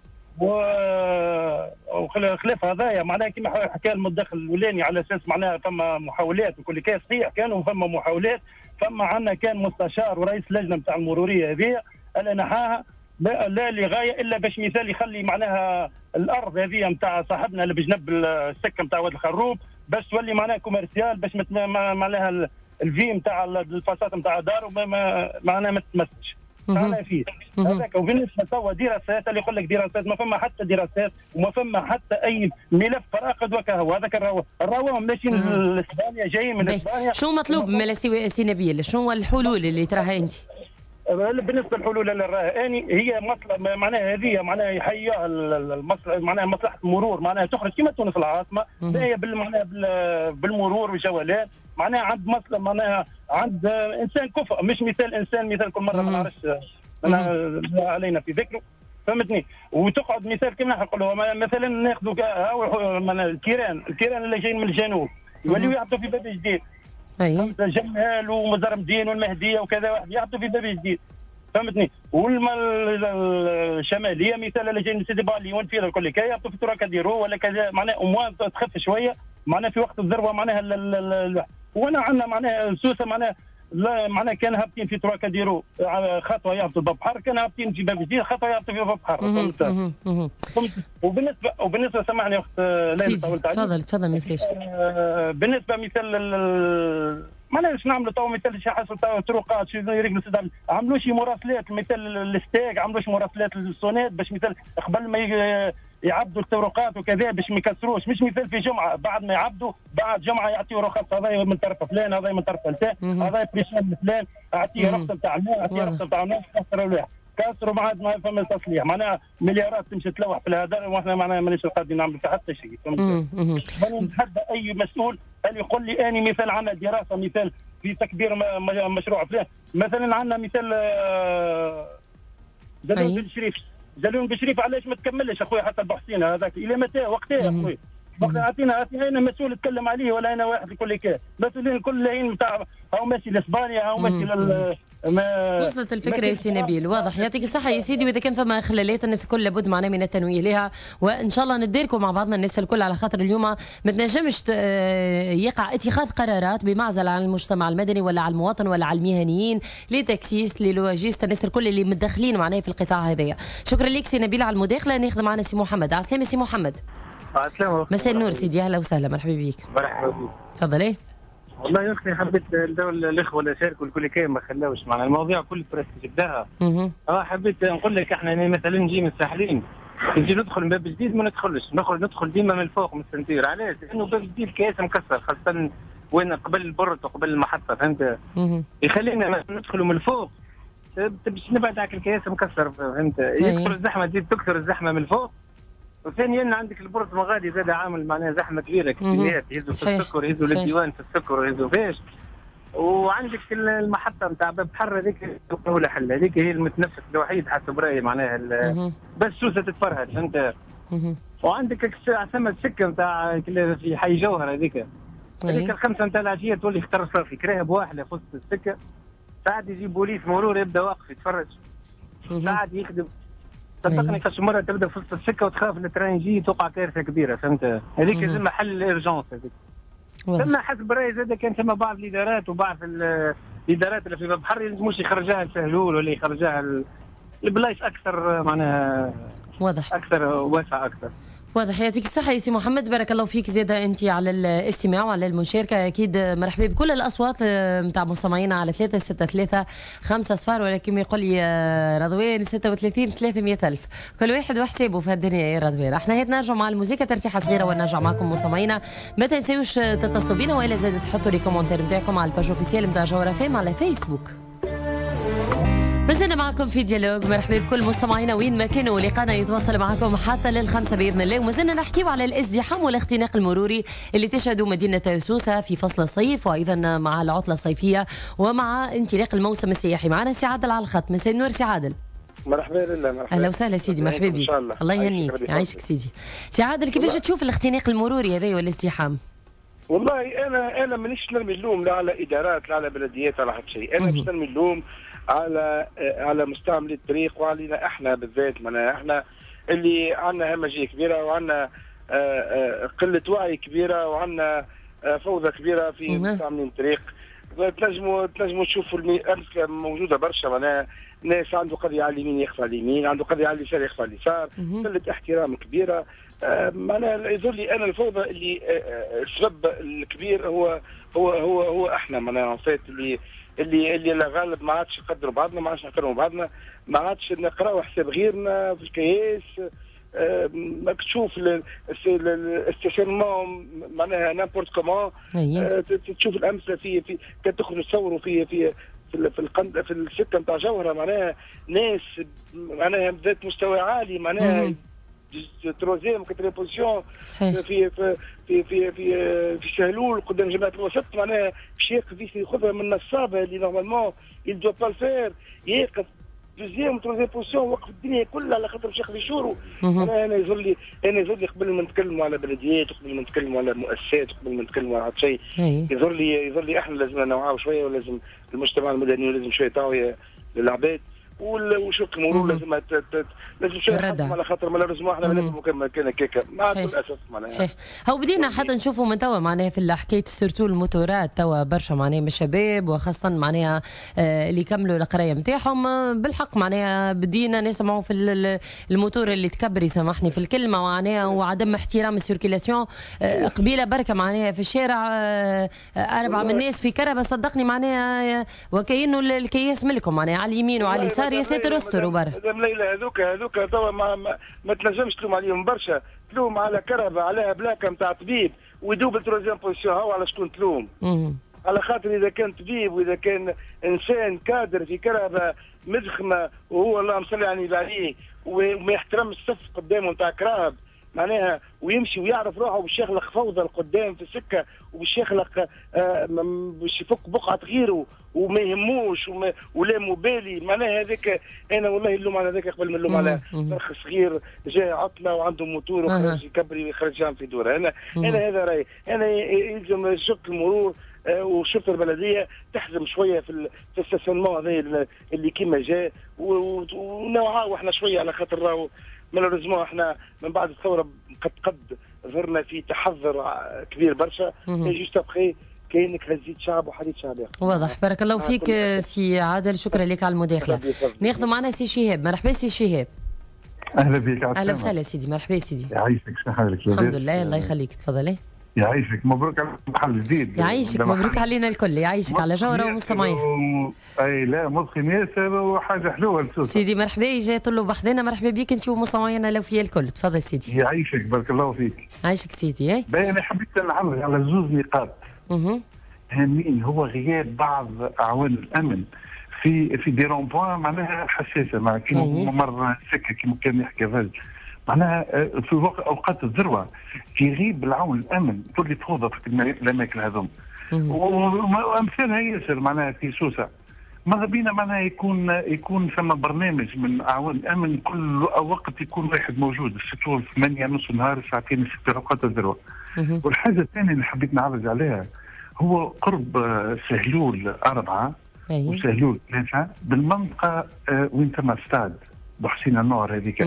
وخلاف هذايا معناها كما حكى المداخل الاولاني على اساس معناها فما محاولات وكل كاس صحيح كانوا فما محاولات. فما عندنا كان مستشار ورئيس اللجنه نتاع المروريه هذه اللي نحاها لا لغايه الا باش مثال يخلي معناها الارض هذه نتاع صاحبنا اللي بجنب السكه نتاع واد الخروب باش تولي معناها كوميرسيال باش معناها الفي نتاع الفاسات نتاع دار معناها ما تتمسش. على فيه هذاك. وبالنسبه توا دراسات اللي يقول لك دراسات ما فما حتى دراسات وما فما حتى اي ملف فراقد وكهو. هذاك الراوهم ماشيين لاسبانيا جايين من اسبانيا. شو مطلوب من سي نبيل؟ شنو الحلول اللي تراها انت؟ بالنسبه للحلول اللي راها اني هي مصلحه معناها هذه معناها يحييها المصلحه معناها مصلحه المرور معناها تخرج كما تونس العاصمه هي معناها بالمرور والجولان معناها عند مصلحه معناها عند انسان كفء مش مثال كل مره ما نعرفش علينا في ذكره فهمتني. وتقعد مثال كما نقولوا مثلا ناخذوا الكيران اللي جايين من الجنوب يوليوا يعطوا في باب جديد. جمال ومزرمدين والمهديه وكذا واحد يعطوا في باب جديد فهمتني. الشماليه مثال اللي جايين من سيدي بالي ونفير الكل كي يعطوا في تراكا ديرو ولا كذا معناها اموال تخف شويه معناها في وقت الذروه معناها وانا عندنا معناها سوسه معناها لا معناها كان هابطين في تروكاديرو خطوه يهبطوا باب بحر، كان هابطين في باب جديد خطوه يهبطوا في باب بحر. وبالنسبه سامحني اخت ليلى طولت عليك. تفضل مسير. بالنسبه مثال معناها باش نعملوا تو مثال شي حاجه طرقات شي يرقلوا سدال، عملوا شي مراسلات مثال الستاك، عملوا شي مراسلات للسونات باش مثال قبل ما يعبدوا الطرقات وكذا باش ما يكسروش، مش مثال في جمعه بعد ما يعبدوا بعد جمعه يعطيوا رخص، هذا من طرف فلان هذا من طرف فلان هذا بريشان فلان اعطيه رخصه نتاع الماء اعطيه رخصه نتاع الناس كسروا الواحد كسروا ما عاد ما فما تصليح، معناها مليارات تمشي تلوح في هذا واحنا معناها مانيش قادرين نعملوا حتى شيء. انا نتحدى اي مسؤول اللي يقول لي اني مثال عندنا دراسه مثال في تكبير مشروع فلان، مثلا عندنا مثال زلول بن شريف، زلول بن شريف علاش ما تكملش اخويا حتى البحثين هذاك الى متى وقتها يا اخويا؟ وقت اعطينا مسؤول يتكلم عليه ولا انا واحد يقول لي كذا، مسؤولين كلهم نتاع هاو ماشي لاسبانيا هاو ماشي وصلت الفكره يا سي نبيل، واضح. يعطيك الصحه يا سيدي. واذا كان فما خلالات الناس الكل لابد معنا من التنويه لها، وان شاء الله نديركم مع بعضنا الناس الكل، على خاطر اليوم ما تنجمش يقع اتخاذ قرارات بمعزل عن المجتمع المدني ولا على المواطن ولا على المهنيين لتكسيس للواجيست الناس الكل اللي متدخلين معنا في القطاع هذايا. شكرا لك سي نبيل على المداخله. ناخذ معنا سي محمد. عسلامة سي محمد. مساء النور سيدي، اهلا وسهلا، مرحبا بك. مرحبا بك. تفضل. والله يا اختي حبيت الاخوه اللي شاركوا الكل كاين ما خلاوش معنا المواضيع كل فرص جبداها. حبيت نقول لك احنا مثلا نجي من الساحلين نجي ندخل من باب جديد ما ندخلش، ندخل ديما من الفوق من السنتير. علاش؟ لانه باب جديد كاس مكسر، خاصه وين قبل البرد وقبل المحطه، فهمت؟ يخلينا ندخلوا من الفوق باش نبعد على الكاس مكسر، فهمت؟ يكثر الزحمه تزيد تكثر الزحمه من الفوق. وثانيا عندك البرز مغادي زاد عامل معناها زحمه كبيره، كميات يهزوا في السكر يهزوا للديوان في السكر يهزوا فيش. وعندك المحطه نتاع باب بحر هذيك ولا حل، هذيك هي المتنفس الوحيد حسب رايي معناها بس سوسه تتفرهد، فهمت؟ وعندك ثم السكه نتاع في حي جوهر هذيك الخمسه نتاع العشيه تولي اختار صافي كراهب واحده في وسط السكه، ساعات يجيب بوليس مرور يبدا واقف يتفرج، ساعات يخدم. صدقني كاش مره تبدا في وسط السكه وتخاف التران يجي توقع كارثه كبيره، فهمت؟ هذيك لازم حل الارجونس هذيك. ثم حسب رايي زاد كان ثم بعض الادارات وبعض الادارات اللي في باب بحر يلزموش يخرجها لسهلول ولا يخرجها البلايص اكثر معناها واضح اكثر واسع اكثر. واضح. يعطيك الصحة يا سي محمد، بارك الله فيك زيادة أنت على الاستماع وعلى المشاركة. أكيد مرحبا بكل الأصوات متاع مستمعينا على 363 5 صفار، ولكن يقول لي رضوان 36 300 ألف، كل واحد وحسابه في هالدنيا يا رضوان. احنا هيت نرجع مع الموسيقى ترتيحة صغيرة ونرجع معكم مستمعينا. ما تنسيوش تتصلوا بينا وإلا زاد تحطوا لي كومنتير نتاعكم على الباج اوفيسيال نتاع جوهر FM على فيسبوك. مازلنا معكم في ديالوج. مرحبا بكل مستمعينا وين ما كانوا، لقانا يتواصل معكم حتى لل5 بإذن الله. ومازلنا نحكيو على الازدحام والاختناق المروري اللي تشهد مدينة سوسة في فصل الصيف، وأيضا مع العطلة الصيفية ومع انطلاق الموسم السياحي. معنا سي عادل على الخط. مساء النور سي عادل. مرحبا لله. مرحبا. اهلا وسهلا سيدي، مرحبا بك. الله يهنيك يعيشك سيدي. سي عادل، كيفاش تشوف الاختناق المروري هذا والازدحام؟ والله انا مانيش نرمي اللوم لا على ادارات لا على بلديات ولا حتى شيء، انا باش نرمي اللوم على مستعملي الطريق وعلينا احنا بالذات. معناها احنا اللي عندنا همجيه كبيره وعندنا قله وعي كبيره وعندنا فوضى كبيره في مستعملين الطريق. تنجموا تشوفوا الامثله موجوده برشا. معناها ناس عنده قضيه على اليمين يخفى على اليمين، عنده قضيه على اليسار يخفى على اليسار، قله احترام كبيره. معناها يظهر لي انا الفوضى اللي السبب الكبير هو احنا. معناها فات اللي الغالب ما عادش نقدروا بعضنا، ما عادش نحترموا بعضنا، ما عادش نقراو حساب غيرنا في الكياس. ماك تشوف الاستيشنمون معناها نابورت كومون. تشوف الامثله في كتخرج تصوروا في السكه نتاع جوهره. معناها ناس معناها ذات مستوى عالي، معناها تروزيام كتري بوزيسيون في في في في في في سهلول قدام جماعه الوسط. معناها باش يقف ياخذها من النصابه اللي نورمالمون يل دو با الفير، يقف دوزيام تروزيام بوزيسيون وقف الدنيا كلها على خاطر باش ياخذ يشوروا. انا يظهر لي قبل ما نتكلموا على بلديات وقبل ما نتكلموا على مؤسسات وقبل ما نتكلموا على شيء، يظهر لي احنا لازم نوعاو شويه ولازم المجتمع المدني ولازم شويه توعيه للعباد وشق المرور لازم شويه نحطم على خاطر مالوريزمون احنا ما كان كيكا مع كل اسف معناها. صحيح. هو بدينا حتى نشوفوا من توا معناها في حكايه سورتو الموتورات توا برشا معناها من الشباب وخاصه معناها اللي يكملوا القرايه نتاعهم بالحق معناها بدينا نسمعوا في الموتور اللي تكبر يسامحني في الكلمه معناها وعدم احترام السيركيلاسيون قبيله بركه معناها في الشارع 4 من الناس في كربه صدقني معناها وكأنه الكياس ملكم معناها على اليمين وعلى اليسار يا ساتر استر وبر. مدام ليلى هذوك توا ما تنجمش تلوم عليهم برشا، تلوم على كربه عليها بلاكه نتاع طبيب ويدوب التروزيام بوزيسيون هو على شكون تلوم؟ على خاطر اذا كان طبيب واذا كان انسان كادر في كربه مدخمه وهو اللهم صل عليه وما يحترمش الصف قدامه نتاع كراهب معناها ويمشي ويعرف روحه باش يخلق فوضى القدام في السكه وباش يخلق باش يفك بقعه غيره وما يهموش ولا مبالي معناها هذاك انا والله اللوم على هذاك قبل من اللوم على فرخ صغير جاي عطله وعنده موتور وخرج يكبر يخرج في دوره. انا هذا رايي. انا يلزم شرطه المرور وشرطه البلديه تحزم شويه في الستاسيونمون هذا اللي كيما جاء ونوعاو احنا شويه على خاطر راهو مالوريزمون احنا من بعد الثوره قد ظهرنا في تحذر كبير برشا. جوست ابخي كاينك هزيت شعب وحديد شعب. واضح. بارك الله فيك سي عادل، شكرا لك على المداخله. ناخذ معنا سي شهاب. مرحبا سي شهاب. اهلا بك. اهلا وسهلا سيدي. مرحبا سيدي. يعيشك. شنو حالك؟ الحمد لله الله يخليك. تفضلي. يعيشك. مبروك على المحل الجديد. يعيشك. مبروك علينا الكل. يعيشك على جوره ومستمعين. اي لا مضخم ياسر وحاجه حلوه سيدي. مرحبا. جاي طلوا بحذنا. مرحبا بك انت ومستمعينا لو فيا الكل. تفضل سيدي. يعيشك. بارك الله فيك. يعيشك سيدي. انا حبيت نعرض على زوز نقاط هامين. هو غياب بعض اعوان الامن في دي رونبوان معناها حساسه مع كيما ممر سكه كيما كان يحكي الرجل معناها في اوقات الذروه يغيب العون الامن تولي فوضى في الاماكن هذوم وامثالها ياسر معناها في سوسه. ماذا بينا معناها يكون ثم برنامج من اعوان الامن كل وقت يكون واحد موجود السطور 8 نص النهار ساعتين 6 اوقات الذروه. والحاجه الثانيه اللي حبيت نعرض عليها هو قرب سهلول 4 وسهلول 3 بالمنطقه وين ثم استاد بحسين النور هذيك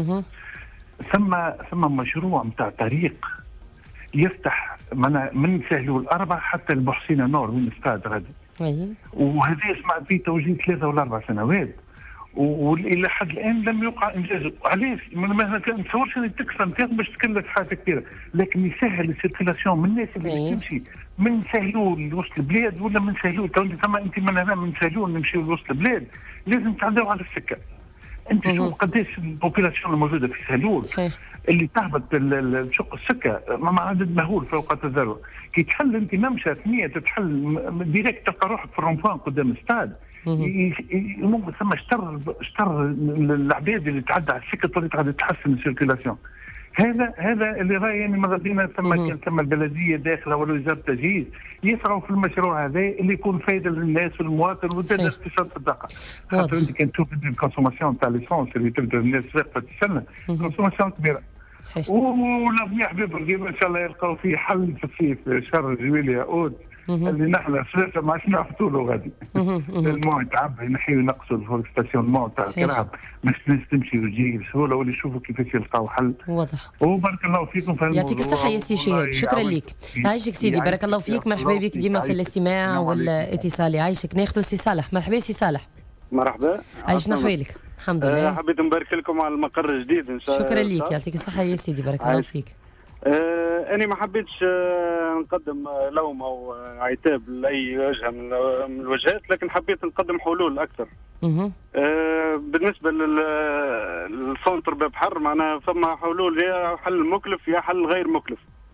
ثم مشروع نتاع طريق يفتح من سهلول 4 حتى البحسين النور وين استاد غادي. وهذا سمعت فيه توجيه 3 ولا 4 سنوات والى حد الان لم يوقع انجازه. علاش؟ ما نتصورش ان التكسر نتاعك باش تكلف حاجه كبيره، لكن يسهل السيركيلاسيون من الناس اللي تمشي من سهلول لوسط البلاد ولا من سهلول انت من هنا من سهلول نمشيو لوسط البلاد لازم تعداو على السكه. انت شوف قداش البوبيلاسيون الموجوده في سهلول اللي تهبط شق السكه مع عدد مهول في اوقات الذروه. كي تحل انت ممشى ثنيه تتحل ديريكت تلقى روحك في الرونفان قدام الاستاد ممكن ثم شطر العباد اللي تعدى على السكه تولي تعدي تحسن السيركيلاسيون. هذا اللي رايي يعني ماذا بينا ثم البلديه داخله ولا وزاره التجهيز يسعوا في المشروع هذا اللي يكون فايده للناس والمواطن وزاد اقتصاد في الدقه. خاطر انت كان تشوف الكونسوماسيون تاع ليسونس اللي تبدا الناس واقفه تستنى كونسوماسيون كبيره. ولازم يا حبيب الغيب ان شاء الله يلقاو فيه حل في الصيف شهر جويليا اوت اللي نحن ثلاثه ما عادش نعرفوا له غادي. الماء يتعب ينحيوا ينقصوا الفورستاسيون تاع الكراب باش الناس تمشي وتجي بسهوله واللي يشوفوا كيفاش يلقاو حل. واضح. وبارك الله فيكم في يعطيك الصحه يا سي شهاب. شكرا لك. عايشك سيدي. بارك الله فيك. مرحبا بك ديما في الاستماع والاتصال. عايشك. ناخذ سي صالح. مرحبا سي صالح. مرحبا. عايشنا حوالك. الحمد لله. حبيت نبارك لكم على المقر الجديد ان شاء الله. شكرا لك. يعطيك الصحه يا سيدي. بارك الله فيك. أنا ما حبيتش نقدم لوم أو عتاب لأي وجهة من الوجهات، لكن حبيت نقدم حلول أكثر. بالنسبة للسونتر باب حر معناها فما حلول يا حل مكلف يا حل غير مكلف.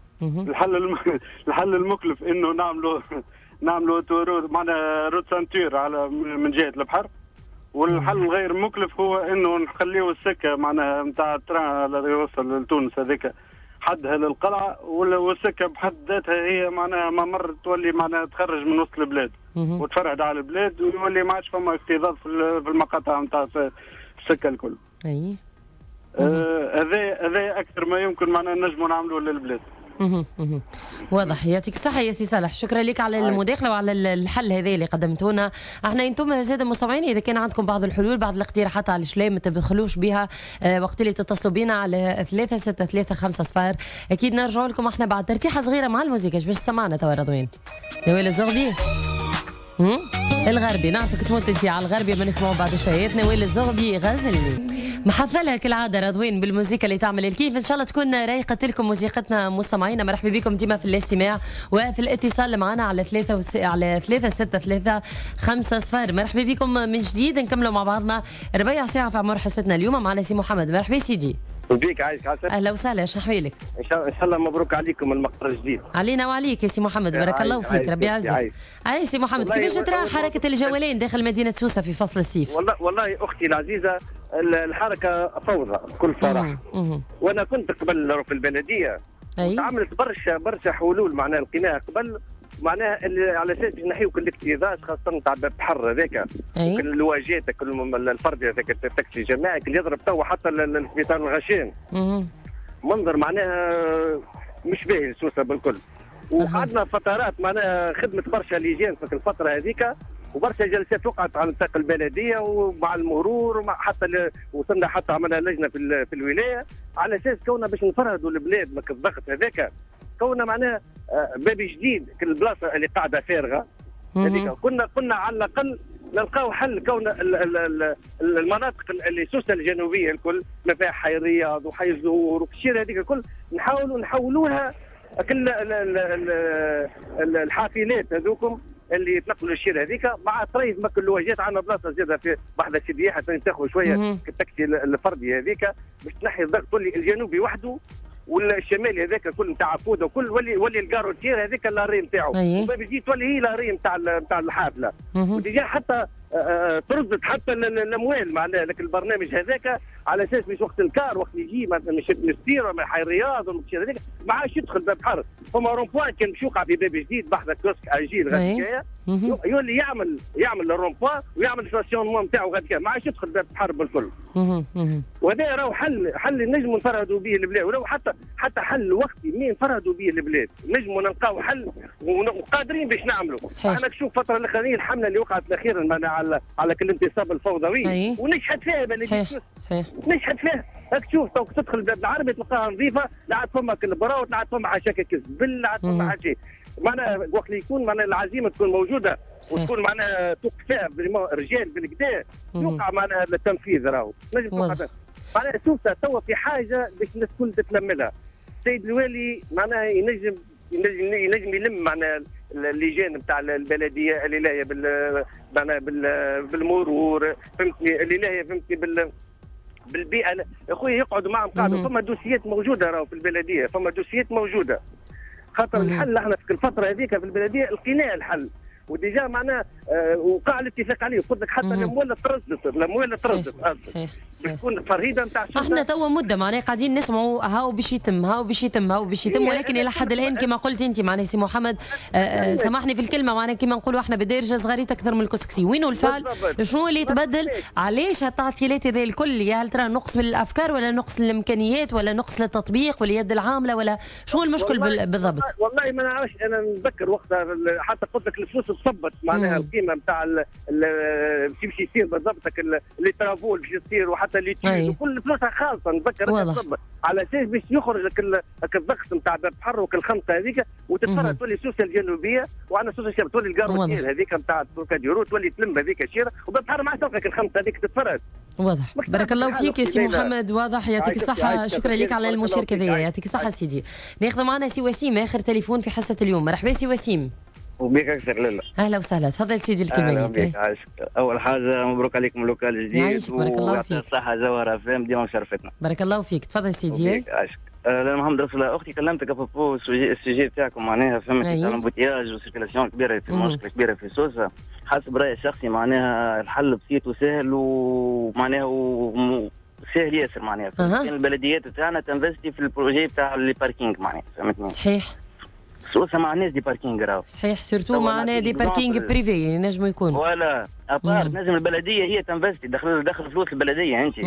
الحل المكلف إنه نعملوا معناها روت سانتور على من جهة البحر، والحل الغير مكلف هو إنه نخليو السكة معناها نتاع التران الذي يوصل لتونس هذيك حدها للقلعه والسكه بحد ذاتها هي معناها ممر تولي معناها تخرج من وسط البلاد وتفرعد على البلاد ويولي ما عادش فما اكتظاظ في المقاطع نتاع السكه الكل. اي هذا اكثر ما يمكن معناها نجموا نعملوه للبلاد. واضح. يعطيك الصحة يا سي صالح، شكرا لك على المداخلة وعلى الحل هذا اللي قدمتونا. احنا انتم زاد مستمعين إذا كان عندكم بعض الحلول بعض الاقتراحات على الشلام ما تبخلوش بها وقت اللي تتصلوا بينا على 3635 أكيد نرجع لكم احنا بعد ترتيحة صغيرة مع الموسيقى. باش سمعنا توا رضوان نوال الزغبي الغربي، نعرفك تموت انت على الغربي ما نسمعوا بعد شوية. نوال الزغبي غزلني محفلها كالعادة رضوين بالموسيقى اللي تعمل الكيف. إن شاء الله تكون رايقة لكم موسيقتنا مستمعينا. مرحبا بكم ديما في الاستماع وفي الاتصال معنا على 3635. مرحبا بكم من جديد. نكملوا مع بعضنا ربيع ساعة في عمر حصتنا اليوم معنا سي محمد. مرحبا سيدي. بيك عايشك عسل. اهلا وسهلا، اش احوالك؟ ان شاء الله مبروك عليكم المقر الجديد. علينا وعليك يا سي محمد، بارك الله فيك، ربي يعزك. سي محمد كيفاش ترى حركة الجولين داخل مدينة سوسة في فصل الصيف؟ والله اختي العزيزة الحركة فوضى بكل صراحة. وانا كنت قبل في البلدية وتعاملت برشا حلول معناها لقيناها قبل معناها على اساس نحيو كل الاكتظاظ خاصه تاع البحر هذاك كل الواجهات كل الفرد هذاك التاكسي الجماعي اللي يضرب توا حتى السبيطار الغشيم منظر معناها مش باهي سوسه بالكل. وقعدنا فترات معناها خدمه برشا لجان في الفتره هذيك وبرشا جلسات وقعت على نطاق البلديه ومع المرور ومع حتى وصلنا حتى عملنا لجنه في الولايه على اساس كوننا باش نفرهدوا البلاد من الضغط هذاك كوننا معناها باب جديد كل البلاصه اللي قاعده فارغه هذيك كنا على الاقل نلقاو حل كون المناطق اللي سوسه الجنوبيه الكل ما فيها حي الرياض وحي الزهور والشير هذيك الكل نحولوها كل الحافلات هذوكم اللي يتنقلوا الشير هذيك مع طريف مكن الواجهات. عندنا بلاصه زاده في واحده سيديه حتى تاخذ شويه التاكسي الفردي هذيك باش تنحي الضغط تولي الجنوبي وحده والشمالي هذاك كل نتاع فوده وكل ولي الكاروتير هذيك اللاري نتاعو وباب جديد تولي هي لاري نتاع الحافله وديجا حتى تردد حتى الاموال معناها لك البرنامج هذاك على اساس باش وقت الكار وقت يجي مثلا مش الستير ولا حي الرياض ولا الشيء هذاك ما عادش يدخل باب حر. فما رومبوان كان باش يوقع في باب جديد بحذا كوسك اجيل غادي جايه يولي يعمل الرومبوان ويعمل الستاسيون نتاعو غادي ما عادش يدخل باب حر بالكل. وهذا راهو حل نجموا نفرهدوا به البلاد ولو حتى حل وقتي مين نفرهدوا به البلاد نجموا نلقاو حل وقادرين باش نعملوا. انا نشوف الفتره الاخرانيه الحمله اللي وقعت الاخيره على كل الانتصاب الفوضوي ونجحت فيها بلديه نجحت فيها. راك تشوف توك تدخل البلاد العربي تلقاها نظيفه لا عاد فما كالبراوت لا عاد فما حشاكه الزبل لا عاد فما حاجه معناها وقت اللي يكون معناها العزيمه تكون موجوده وتكون معناها توقف فيها رجال بالكدا يوقع معناها التنفيذ راهو نجم توقع معناها سوسه توا في حاجه باش الناس الكل تتلملها. السيد الوالي معناها ينجم يلم معناها اللجان نتاع البلديه اللي لاهيه معناها بالمرور فهمتني اللي لاهيه فهمتني بالبيئه اخويا يقعدوا معهم قاعدوا فما دوسيات موجوده راهو في البلديه فما دوسيات موجوده خاطر الحل احنا في الفتره هذيك في البلديه لقيناه الحل وديجا معناه وقع الاتفاق عليه قلت لك حتى الاموال ترصدت بتكون فرهيده نتاع احنا توا مده معناها قاعدين نسمعوا هاو باش يتم ولكن الى حد الان كما قلت انت معناها سي محمد سامحني في الكلمه معناها كما نقولوا احنا بدارجه صغيرة اكثر من الكسكسي. وينو الفعل؟ شنو اللي يتبدل؟ علاش التعطيلات هذه الكل؟ يا هل ترى نقص بالافكار ولا نقص الامكانيات ولا نقص للتطبيق واليد العامله ولا شنو المشكل بالضبط؟ والله ما نعرفش. انا نتذكر وقتها حتى قلت لك الفلوس تصبت معناها القيمه نتاع باش يصير بالضبط اللي ترافول باش يصير وحتى اللي وكل فلوسها خالصه نتذكر تصبت على اساس باش يخرج لك الضغط نتاع تحرك الخمسه هذيك وتتفرج تولي سوسه الجنوبيه وعندنا سوسه الشمال تولي الكاروتير هذيك نتاع التروكاديرو تولي تلم هذيك الشيره وبتحرر مع تلقى الخمسه هذيك تتفرج. واضح. بارك الله فيك يا سي محمد. واضح. يعطيك الصحه. شكرا لك على المشاركه ذي. يعطيك الصحه سيدي. ناخذ معنا سي وسيم اخر تليفون في حصه اليوم. مرحبا سي وسيم. وبيك اكثر لاله. اهلا وسهلا. تفضل سيدي الكلمه ليك. اول حاجه مبروك عليكم اللوكال الجديد. يعيشك. بارك الله فيك. الصحه جوهره فهم ديما شرفتنا. بارك الله فيك. تفضل سيدي. عاشق. محمد رسول الله اختي كلمتك ابوبو السوجي تاعكم معناها فهمت الامبوتياج وسيركيلاسيون كبيره في مشكله كبيره في سوسه. حسب رايي الشخصي معناها الحل بسيط وسهل ومعناها سهل ياسر معناها كان البلديات تاعنا تنفستي في البروجي تاع لي باركينغ معناها فهمتني. صحيح. سوسه مع ناس دي باركينغ راهو. صحيح سورتو معنا دي باركينغ بريفي ينجموا يكونوا. فوالا ابار نجم البلديه هي تنفستي دخل فلوس البلديه انت.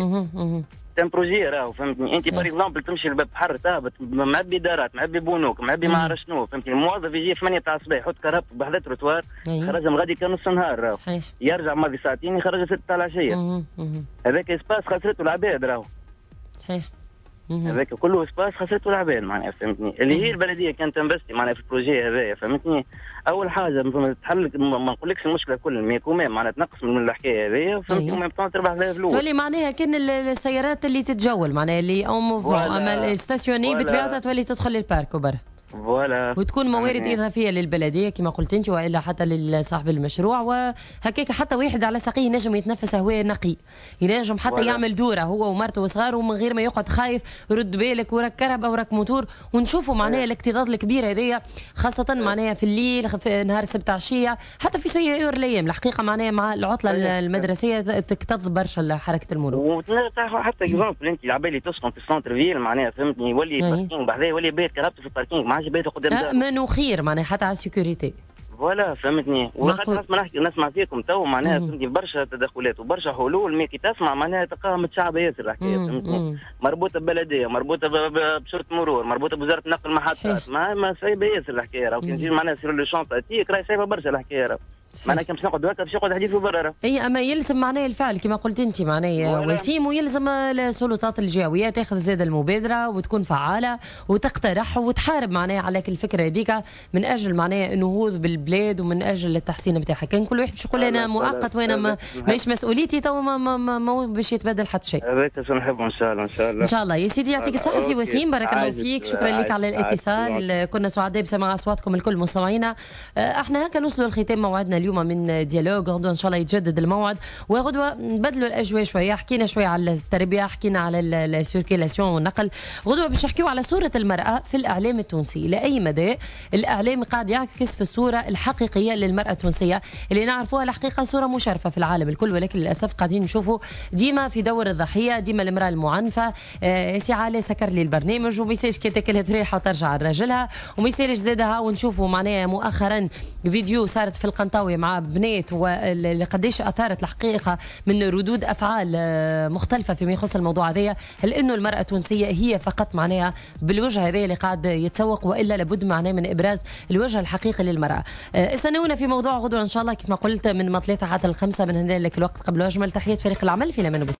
تم بروجي راهو فهمتني انت بار اكزومبل تمشي لباب بحر تهبط معبي دارات معبي بونوك معبي ما عرف شنو فهمتني الموظف يجي 8 تاع الصباح يحط كهربته بحذا تروتوار خرجهم غادي كان نص نهار راهو يرجع ماضي ساعتين يخرج 6 تاع العشيه هذاك اسباس خسرته العباد راهو صحيح هذاك كله اسباس خسرته العباد معناها فهمتني اللي هي البلديه كانت تنفستي معناها في البروجي هذايا فهمتني اول حاجه تحل ما نقولكش المشكله كل ميكومين معناها تنقص من الحكايه هذيا فهمتني وما تربح فيها فلوس تولي معناها كان السيارات اللي تتجول معناها اللي اون موفمون اما الستاسيوني بطبيعتها تولي تدخل للبارك وبرا فوالا وتكون موارد اضافيه للبلديه كما قلت انت والا حتى لصاحب المشروع وهكاك حتى واحد على ساقيه ينجم يتنفس هواء نقي ينجم حتى يعمل دوره هو ومرته وصغاره ومن غير ما يقعد خايف رد بالك وراك كهرباء وراك موتور ونشوفوا معناها الاكتظاظ الكبير هذايا خاصه معناها في الليل في نهار السبت عشيه حتى في سيور الايام الحقيقه معناها مع العطله المدرسيه تكتظ برشا حركه المرور حتى اكزومبل انت العبالي تسكن في السنتر فيل معناها فهمتني يولي باركينغ بعدها يولي بيت كهربته في الباركينغ ما عادش بيته قدام امن وخير معناها حتى على السيكوريتي فوالا فهمتني وحتى نسمع فيكم تو معناها فهمتني برشا تدخلات وبرشا حلول مي كي تسمع معناها تلقاها متشعبه ياسر الحكايه فهمتني مربوطه ببلديه مربوطه بشرطه مرور مربوطه بوزاره نقل المحطات ما صعيبه ياسر الحكايه راهو كي نجي معناها سير لو شونط تيك راهي صعيبه برشا الحكايه راهو معناها كان باش نقعد هكا باش يقعد حديث برا اي اما يلزم معناها الفعل كما قلت انت معناها وسيم ويلزم السلطات الجهويه تاخذ زاد المبادره وتكون فعاله وتقترح وتحارب معناها على الفكره هذيك من اجل معناها النهوض بالبلاد ومن اجل التحسين نتاعها كان كل واحد باش يقول انا مؤقت وانا ماهيش مسؤوليتي تو ما باش يتبدل حتى شيء هذاك شنو نحبوا ان شاء الله ان شاء الله يا سيدي يعطيك الصحه سي وسيم بارك الله فيك شكرا لك على الاتصال كنا سعداء بسماع اصواتكم الكل مستمعينا احنا هكا نوصلوا لختام موعدنا اليوم من ديالوج غدوه ان شاء الله يتجدد الموعد وغدوه نبدلوا الاجواء شويه حكينا شويه على التربيه حكينا على السيركيلاسيون والنقل غدوه باش نحكيو على صوره المراه في الاعلام التونسي لاي مدى الاعلام قاعد يعكس في الصوره الحقيقيه للمراه التونسيه اللي نعرفوها الحقيقه صوره مشرفه في العالم الكل ولكن للاسف قاعدين نشوفوا ديما في دور الضحيه ديما المراه المعنفه سي عالي سكر لي البرنامج وما يسالش كي تاكلها ريحه وترجع لراجلها وما يسالش زادها ونشوفوا معناها مؤخرا فيديو صارت في القنطاوي مع بنات واللي قديش اثارت الحقيقه من ردود افعال مختلفه فيما يخص الموضوع هذايا هل انه المراه التونسيه هي فقط معناها بالوجه هذا اللي قاعد يتسوق والا لابد معناه من ابراز الوجه الحقيقي للمراه استنونا في موضوع غدوه ان شاء الله كما قلت من 3 حتى 5 من هنا لك الوقت قبل اجمل تحيات فريق العمل في الامان